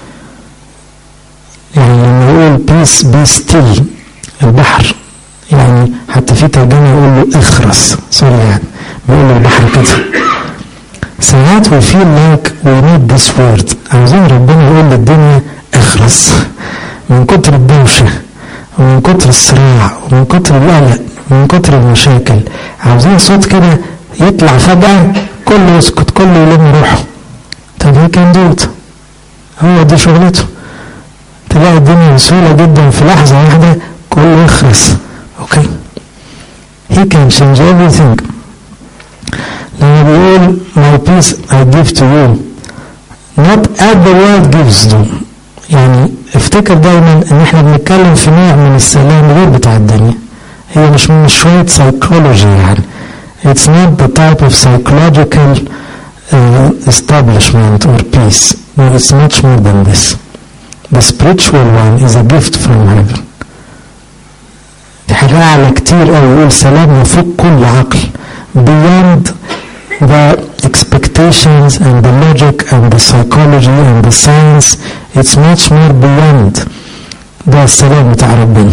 يعني لما يقول peace be still البحر، يعني حتى في ترجمة يقول له اخرس، سوري يعني بيقول له البحر كده. ساعات we feel like we need this word. عاوزين ربنا يقول للدنيا اخرس من كتر الدوشة ومن كتر الصراع ومن كتر القلق ومن كتر المشاكل. عاوزين صوت كده يطلع فجأة كله يسكت، كله يلم روحه. طب he can do it. هو دي شغلته. تلاقي الدنيا بسهولة جدا في لحظة واحدة كله يخرس. اوكي. He can change everything. لما بيقول my peace I give to you not as the world gives you. يعني افتكر دايما ان احنا بنتكلم في نوع من السلام غير بتاع الدنيا. هي مش شوية psychology يعني. It's not the type of psychological establishment or peace. No, it's much more than this. The spiritual one is a gift from heaven. دي حاجة أعلى كتير أوي. يقول سلام يفوق كل عقل. Beyond the expectations and the logic and the psychology and the science, it's much more beyond. ده السلام بتاع ربنا.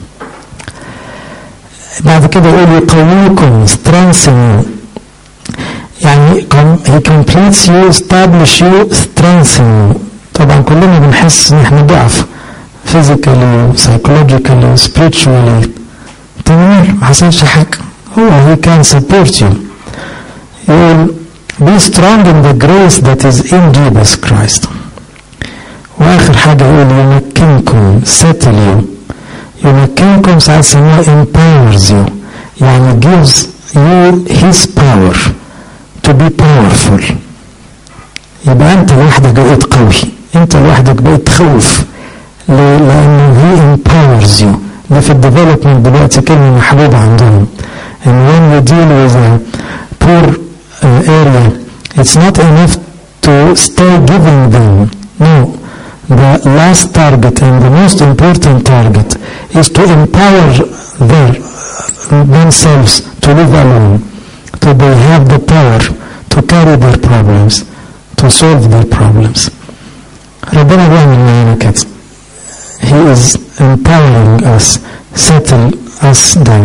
بعد كده يقول يقويكم strengthen you. يعني he completes you, establish you, strengthen you. طبعا كلنا بنحس ان احنا ضعف physically, psychologically, spiritually. تمام ما حصلش حاجة. هو he can support you. يقول be strong in the grace that is in Jesus Christ. واخر حاجة يقول يمكنكم settle you. يمكنكم ساعات سموه empowers you. يعني gives you his power to be powerful. يبقى انت لوحدك بقيت قوي، انت لوحدك بقيت تخوف. لانه he empowers you. ده في الديفلوبمنت دلوقتي كلمة محبوبة عندهم. And when we deal with a poor area, it's not enough to stay giving them. No, the last target and the most important target is to empower themselves to live alone, so they have the power to carry their problems, to solve their problems. ربنا بيعمل معانا كده. He is empowering us, settle us down.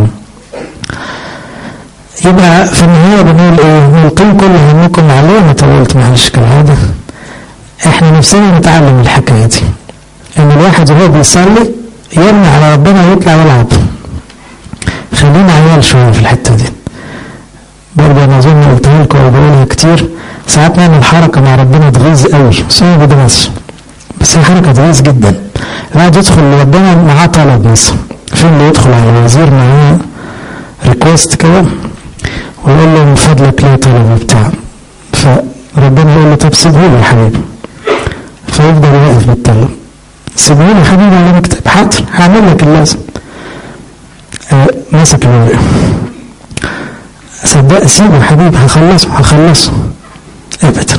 يبقى في النهاية بنقول ايه؟ نلقين كل همكم عليه. انا طولت معلش كالعادة. احنا نفسنا نتعلم الحكاية دي، ان الواحد وهو بيصلي يرمي على ربنا ويطلع يلعب. خلينا عيال شوية في الحتة دي. برضه انا اظن قلتها لكم او بقولها كتير، ساعات نعمل حركه مع ربنا تغيظ قوي، بس هو ده بس هي حركه تغيظ جدا. الواحد يدخل لربنا معاه طلب مثلا، في اللي يدخل على الوزير معاه ريكوست كده ويقول له من فضلك ليه طلب وبتاع، فربنا يقول له طب سيبهولي يا حبيبي، فيفضل واقف بالطلب، سيبهولي يا حبيبي على مكتب، حاضر هعمل لك اللازم. ماسك الورقه، صدق سيبه يا حبيبي هخلصه ابدا.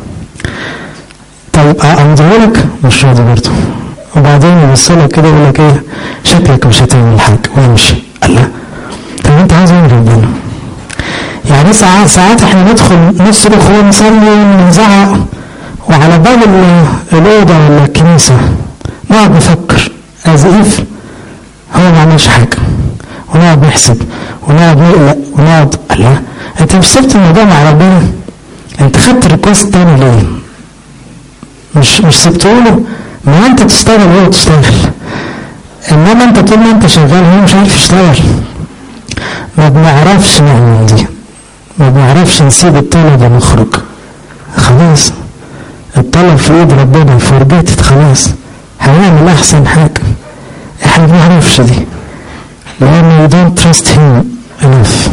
طيب امضيهولك مش راضي برضه، وبعدين يوصلك كده يقول لك ايه شكلك مش هتعمل حاجه ويمشي. الله، طب انت عايز ايه من ربنا؟ يعني ساعات احنا ندخل نصرخ ونصلي ونزعق وعلى باب الاوضه ولا الكنيسه نقعد نفكر ازيف هو ما عملش حاجه، ونقعد نحسب ونقعد نقلق ونقعد. الله، انت مش سبت الموضوع مع ربنا؟ انت خدت ريكوست تاني ليه؟ مش سبته له؟ ما انت تشتغل وهو تشتغل، انما انت طول ما انت شغال هو مش عارف يشتغل. ما بنعرفش نعمل دي، ما بنعرفش نسيب الطلب ونخرج. خلاص الطلب في ايد ربنا، فرجيت خلاص هنعمل احسن حاجه. احنا ما بنعرفش دي لان we don't trust him enough.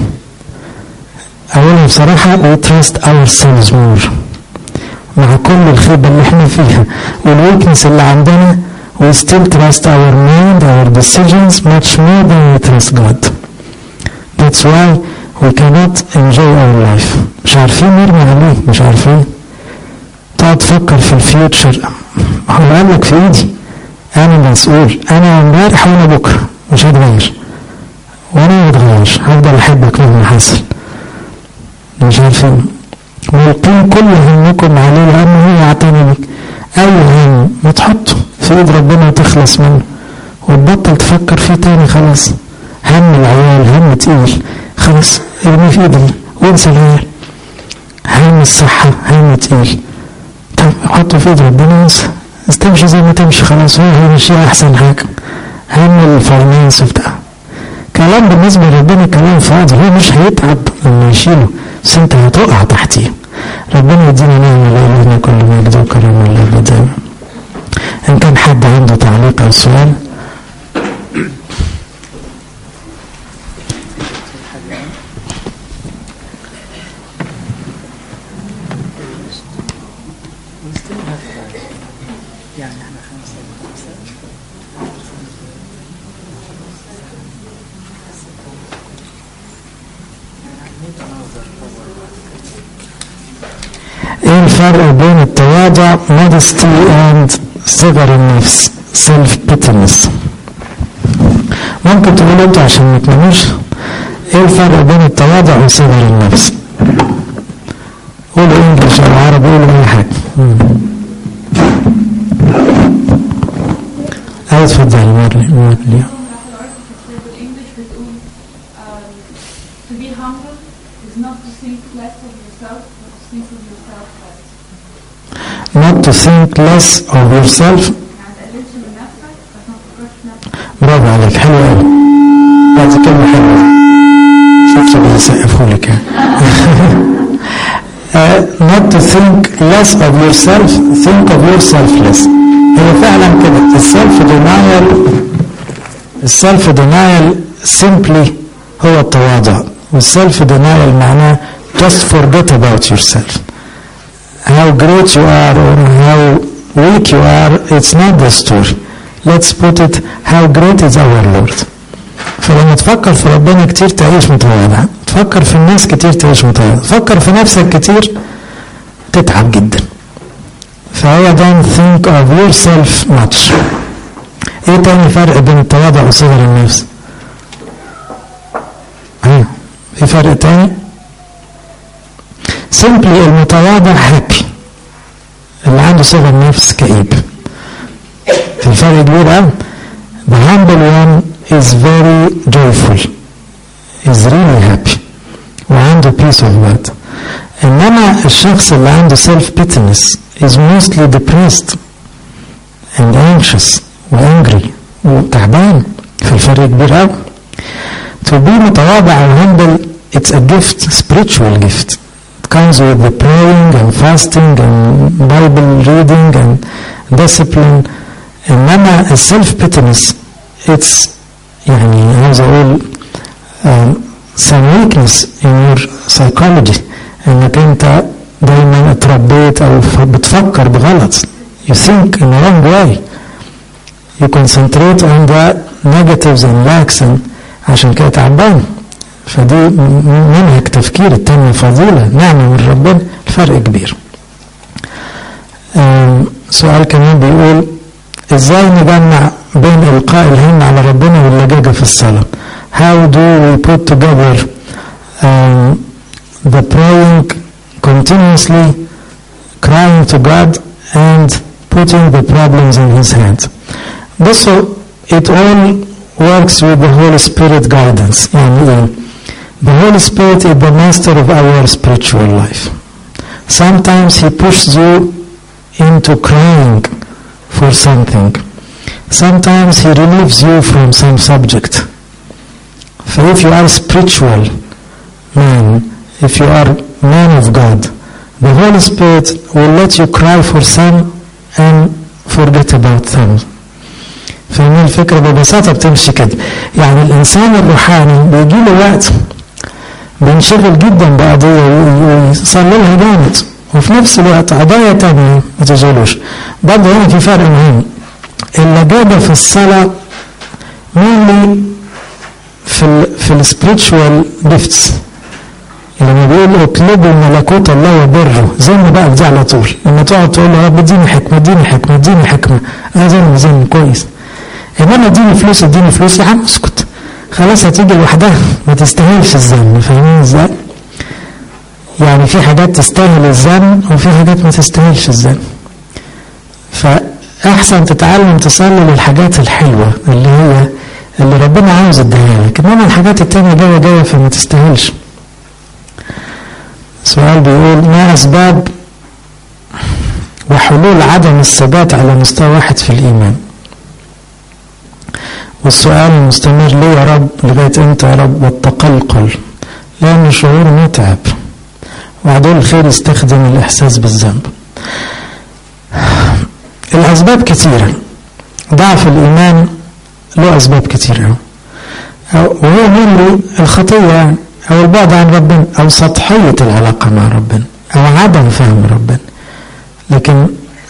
اولا بصراحه we trust ourselves more مع كل الخيبه اللي احنا فيها والويكنس اللي عندنا. we still trust our mind, our decisions much more than we trust God. That's why we cannot enjoy our life. مش عارفين نرمي عليه، مش عارفين. تقعد تفكر في الفيوتشر، هو قال لك في ايدي، انا مسؤول، انا امبارح وانا بكره مش هتغير، وانا ما اتغيرش، هفضل احبك مهما حصل. مش عارفين. والقين كل همكم عليه لانه هو يعتني بك. اي هم ما تحطه في ايد ربنا وتخلص منه وتبطل تفكر فيه تاني. خلاص هم العيال هم تقيل، خلاص ارمي في ايدنا وانسى العيال. هم الصحه هم تقيل، طب حطه في ايد ربنا وانسى، استمشي زي ما تمشي خلاص، هو هيمشي احسن حاجه. هم الفاينانس بتاع كلام بالنسبه لربنا كلام فاضي، هو مش هيتعب لما يشيله، بس انت هتقع تحتيه. ربنا يدينا نعمه لا لنا كل مجد وكرم الله دائما. ان كان حد عنده تعليق او سؤال. ايه الفرق بين التواضع modesty and صغر النفس self pittyness؟ ممكن تقولوا انتوا عشان ما تناموش ايه الفرق بين التواضع وصغر النفس؟ قولوا انجلش او عربي، قولوا اي حاجه. عايز اتفضل مرلي. Not to think less of yourself. برافو عليك، حلو قوي. هذه كلمة حلوة. شكرا اللي سقفوا لك. Not to think less of yourself, think of yourself less. هي فعلا كده. السلف denial simply هو التواضع. والسلف denial معناه just forget about yourself. How great you are or how weak you are, it's not the story. Let's put it how great is our Lord. فلما تفكر في ربنا كتير تعيش متواضع، تفكر في الناس كتير تعيش متواضع، تفكر في نفسك كتير تتعب جدا. فهي don't think of yourself much. ايه تاني فرق بين التواضع وصغر النفس؟ في فرق تاني؟ simply المتواضع happy، اللي عنده صغر نفس كئيب. في فرق كبير قوي. the humble one is very joyful, is really happy وعنده peace of mind. انما الشخص اللي عنده self pittyness is mostly depressed and anxious وangry وتعبان. في الفرق كبير قوي. to be متواضع و humble it's a gift, spiritual gift. It comes with the praying and fasting and Bible reading and discipline. إنما self-pittyness, it's يعني عاوز أقول some weakness in your psychology. إنك أنت دايما اتربيت أو بتفكر بغلط. You think in a wrong way. You concentrate on the negatives and lacks عشان كده تعبان. فدي منهج تفكير. التانية فضيلة نعمة من ربنا، الفرق كبير. سؤال كمان بيقول ازاي نجمع بين إلقاء الهم على ربنا واللجاجة في الصلاة؟ How do we put together the praying continuously, crying to God and putting the problems in His hands? So it all works with the Holy Spirit guidance. The Holy Spirit is the master of our spiritual life. Sometimes He pushes you into crying for something. Sometimes He relieves you from some subject. So if you are spiritual man, if you are man of God, the Holy Spirit will let you cry for some and forget about them. فإن الفكرة ببساطة بتمشي كده. يعني الإنسان الروحاني بيجيله وقت بينشغل جدا بقضية ويصلي لها جامد، وفي نفس الوقت قضايا تانية ما تشغلوش. برضه هنا في فرق مهم. اللجاجة في الصلاة mainly في السبريتشوال جيفتس. لما بيقول اطلبوا ملكوت الله وبره، زن بقى دي على طول. لما تقعد تقول له يا رب اديني حكمة اديني حكمة اديني حكمة، زن كويس. انما اديني فلوس اديني فلوس، يا عم اسكت خلاص هتيجي لوحدها، ما تستاهلش الزن. فاهمين ازاي؟ يعني في حاجات تستاهل الزن وفي حاجات ما تستاهلش الزن. فاحسن تتعلم تصلي للحاجات الحلوة اللي ربنا عاوز يديها لك، انما الحاجات التانية جاية فما تستاهلش. سؤال بيقول ما أسباب وحلول عدم الثبات على مستوى واحد في الإيمان؟ والسؤال المستمر ليه يا رب لغاية امتى يا رب؟ والتقلقل، لأن شعور متعب، وعدو الخير يستخدم الإحساس بالذنب. الأسباب كثيرة. ضعف الإيمان له أسباب كثيرة، وهو من الخطية أو البعد عن ربنا أو سطحية العلاقة مع ربنا أو عدم فهم ربنا. لكن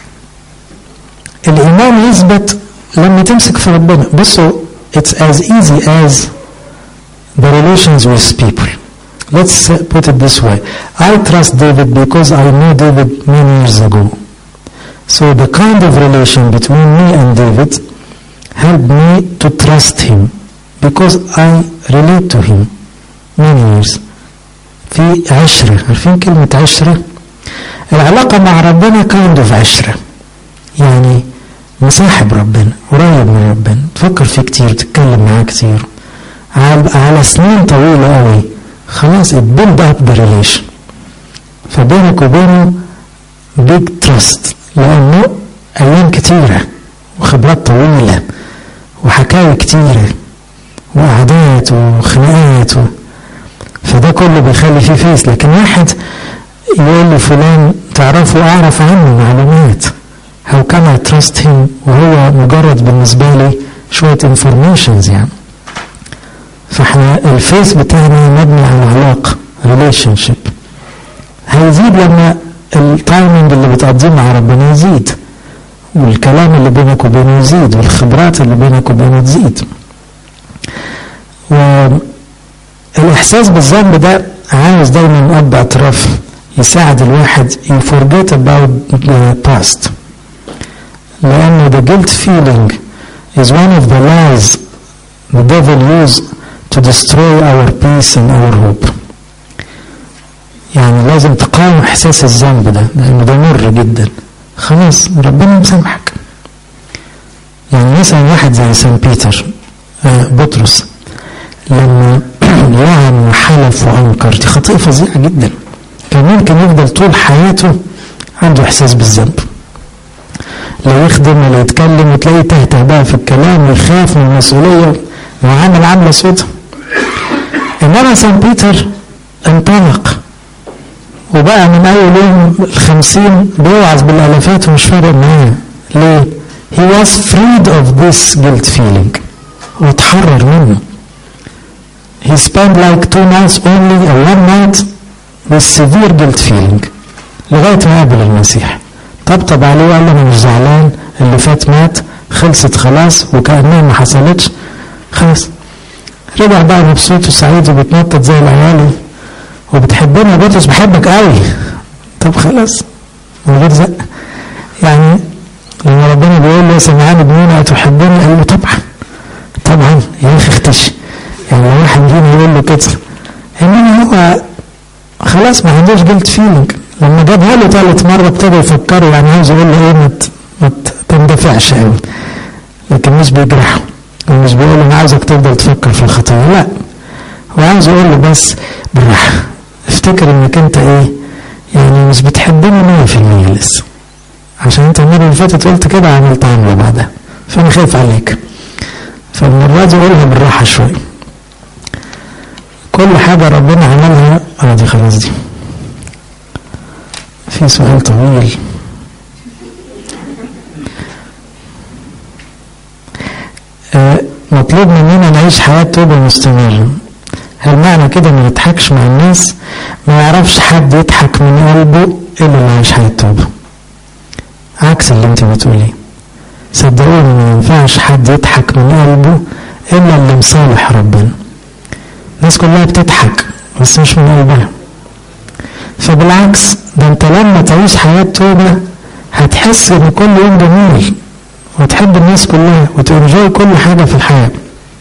الإيمان يثبت لما تمسك في ربنا. بصوا it's as easy as the relations with people. Let's put it this way. I trust David because I knew David many years ago. So the kind of relation between me and David helped me to trust him because I relate to him many years. في عشرة. عارفين كلمة عشرة؟ العلاقة مع ربنا kind of عشرة، يعني مصاحب ربنا، قريب من ربنا، تفكر فيه كتير، تتكلم معاه كتير على سنين طويلة قوي. خلاص it build up the relation. فبينك وبينه big trust، لأنه أيام كتيرة وخبرات طويلة وحكاية كتيرة وقعدات وخناقات فده كله بيخلي فيه فيس. لكن واحد يقول لي فلان تعرفه أعرف عنه معلومات، how can I trust him، وهو مجرد بالنسبة لي شوية informations يعني. فاحنا الفيس بتاعنا مبني على علاقة relationship. هيزيد لما التايمنج اللي بتقضيه مع ربنا يزيد، والكلام اللي بينك وبينه يزيد، والخبرات اللي بينك وبينه تزيد. والإحساس بالذنب ده عاوز دايما أب اعتراف يساعد الواحد forget about the past، لأن the guilt feeling is one of the lies the devil used to destroy our peace and our hope. يعني لازم تقاوم إحساس الذنب ده لأنه ده مر جدا. خلاص ربنا مسامحك. يعني مثلا واحد زي سان بيتر بطرس لما لعن وحلف وأنكر، دي خطيئة فظيعة جدا. كان ممكن يفضل طول حياته عنده إحساس بالذنب، لا يخدم ولا يتكلم، وتلاقيه تهته بقى في الكلام ويخاف من المسؤولية وعامل عاملة صوت. إنما سان بيتر انطلق، وبقى من اول يوم 50 بيوعظ بالالافات ومش فارق معاه. ليه؟ he was freed of this guilt feeling، واتحرر منه. he spent like 2 months only or 1 month with severe guilt feeling لغاية ما قابل المسيح. طبطب عليه وقال له انا مش زعلان، اللي فات مات، خلصت خلاص وكأنها ما حصلتش، خلاص. رجع بقى مبسوط وسعيد وبتنطط زي العيال، وبتحبني يا بطرس، بحبك قوي. طب خلاص من غير زق يعني. لما ربنا بيقول له سمعان ابننا تحبني، قال له طبعا طبعا يا اخي اختشي. يعني لو واحد فينا يقول له كده، انما هو خلاص ما عندوش جلد فيلينج. لما جابها له ثالث مره ابتدى يفكر، يعني عاوز يقول له ايه، ما تندفعش قوي، لكن مش بيجرحه ومش بيقول له انا عاوزك تفضل تفكر في الخطيه، لا، هو عاوز يقول له بس بالراحه، افتكر انك انت ايه، يعني مش بتحبني 100% لسه، عشان انت المره اللي فاتت قلت كده عملت عمله بعدها، فانا خايف عليك. فالمره دي قولها بالراحه شويه. كل حاجه ربنا عملها دي خلاص. دي في سؤال طويل. مطلوب مننا نعيش حياة توبة مستمرة. هل معنى كده ما نضحكش مع الناس؟ ما يعرفش حد يضحك من قلبه إلا اللي عايش حياة توبة. عكس اللي انت بتقوليه. صدقوني ما ينفعش حد يضحك من قلبه إلا اللي مصالح ربنا. الناس كلها بتضحك بس مش من قلبها. فبالعكس ده انت لما تعيش حياة توبة هتحس ان كل يوم جميل، وتحب الناس كلها، وتنجوي كل حاجة في الحياة.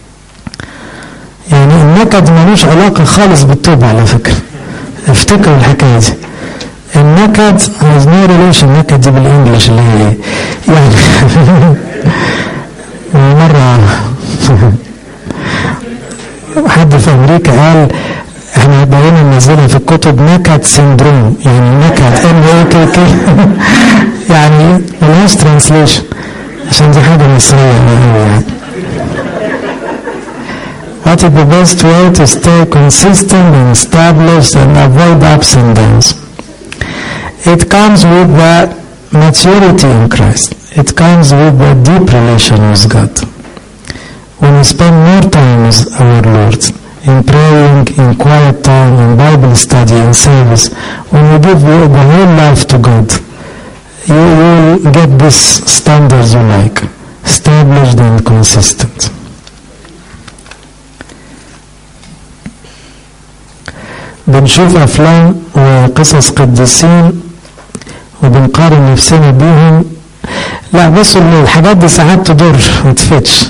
يعني النكد ملوش علاقة خالص بالتوبة على فكرة، افتكروا الحكاية دي. النكد has no relation، النكد دي بالانجلش اللي هي يعني مرة حد في امريكا قال احنا بقينا ننزلها في الكتب نكد سيندروم، يعني نكد NAKK يعني ملهاش ترانسليشن، عشان دي حاجة مصرية يعني. What is the best way to stay consistent and established and avoid ups and downs? It comes with the maturity in Christ. It comes with the deep relation with God. When we spend more time with our Lord, in praying, in quiet time, in Bible study, in service, when we give the whole life to God, you will get this standards you like, established and consistent. بنشوف أفلام وقصص قديسين وبنقارن نفسنا بيهم. لا بصوا الحاجات دي ساعات تضر وتفتش.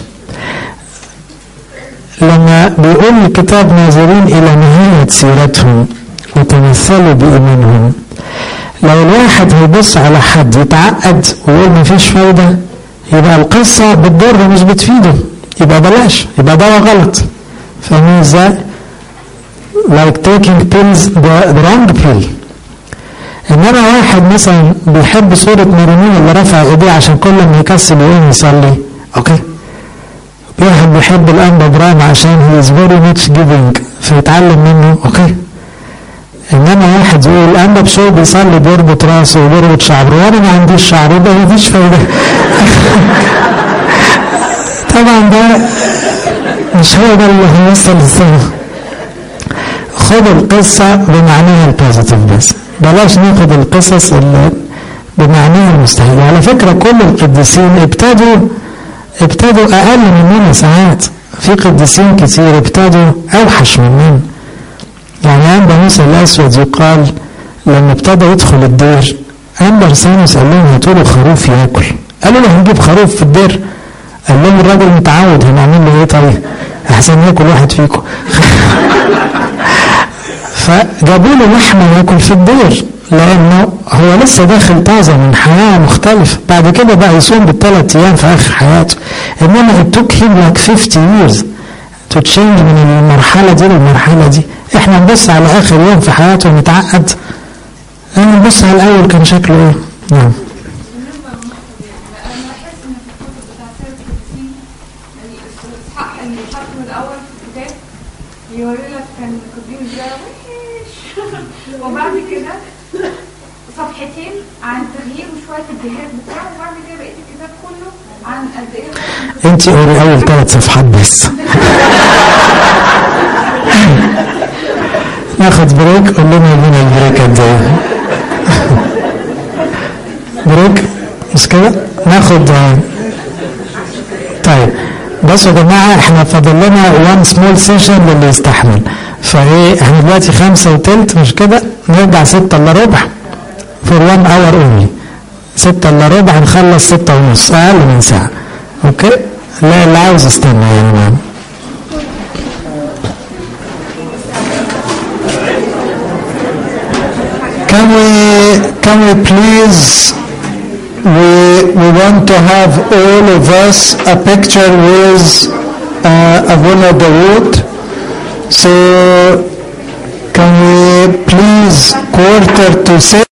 لما بيقول الكتاب ناظرين إلى نهاية سيرتهم وتمثلوا بإيمانهم، لو الواحد هيبص على حد يتعقد ويقول مفيش فايدة، يبقى القصة بتضر مش بتفيده، يبقى بلاش، يبقى ده غلط. فاهمين ازاي؟ like taking pills the wrong pill. انما واحد مثلا بيحب صورة مريمين اللي رفع ايديه عشان كل ما يكسل يقوم يصلي، اوكي. واحد بيحب الانبا برام عشان he is very much giving فيتعلم منه، اوكي. انما واحد يقول الانبا بشوي بيصلي بيربط راسه وبيربط شعره وانا ما عنديش شعر، يبقى مفيش فايدة. طبعا ده مش هو ده اللي هيوصل للسما. خد القصة بمعناها البوزيتيف بس، بلاش ناخد القصص اللي بمعناها المستحيل. وعلى فكرة كل القديسين ابتدوا أقل مننا ساعات. في قديسين كتير ابتدوا أوحش مننا. يعني أنبا موسى الأسود يقال لما ابتدى يدخل الدير، أنبا رسانوس قال لهم هاتوا له خروف ياكل. قالوا له هنجيب خروف في الدير؟ قال لهم الراجل متعود، هنعمل له ايه طيب؟ أحسن ياكل واحد فيكم. فجابوا له لحمة ياكل في الدير، لأنه هو لسه داخل طازة من حياة مختلفة. بعد كده بقى يصوم ب3 أيام في آخر حياته. إنما it took him like 50 years to change من المرحلة دي للمرحلة دي. إحنا نبص على آخر يوم في حياته ونتعقد، نبص على الأول كان شكله إيه. نعم. يوري لك كان كوبين ازاي وحش وبعد كده صفحتين عن تغيير وشويه الجهاز بتاعه، وبعد كده بقيه الكتاب كله عن قد ايه. انت قولي اول 3 صفحات بس. ناخد بريك. قول لنا يجينا البريك قد ايه؟ بريك مش كده؟ ناخد. طيب بصوا يا جماعه، احنا فاضل لنا 1 سمول سيشن للي يستحمل. فايه احنا دلوقتي 5 وثلث مش كده؟ نرجع 6 الا ربع فور 1 اور اونلي. 6 الا ربع نخلص 6 ونص، اقل من ساعه. اوكي؟ لا اللي عاوز يستنى يعني. Can we please, we want to have all of us a picture with Avona Dawood. So can we please quarter to 6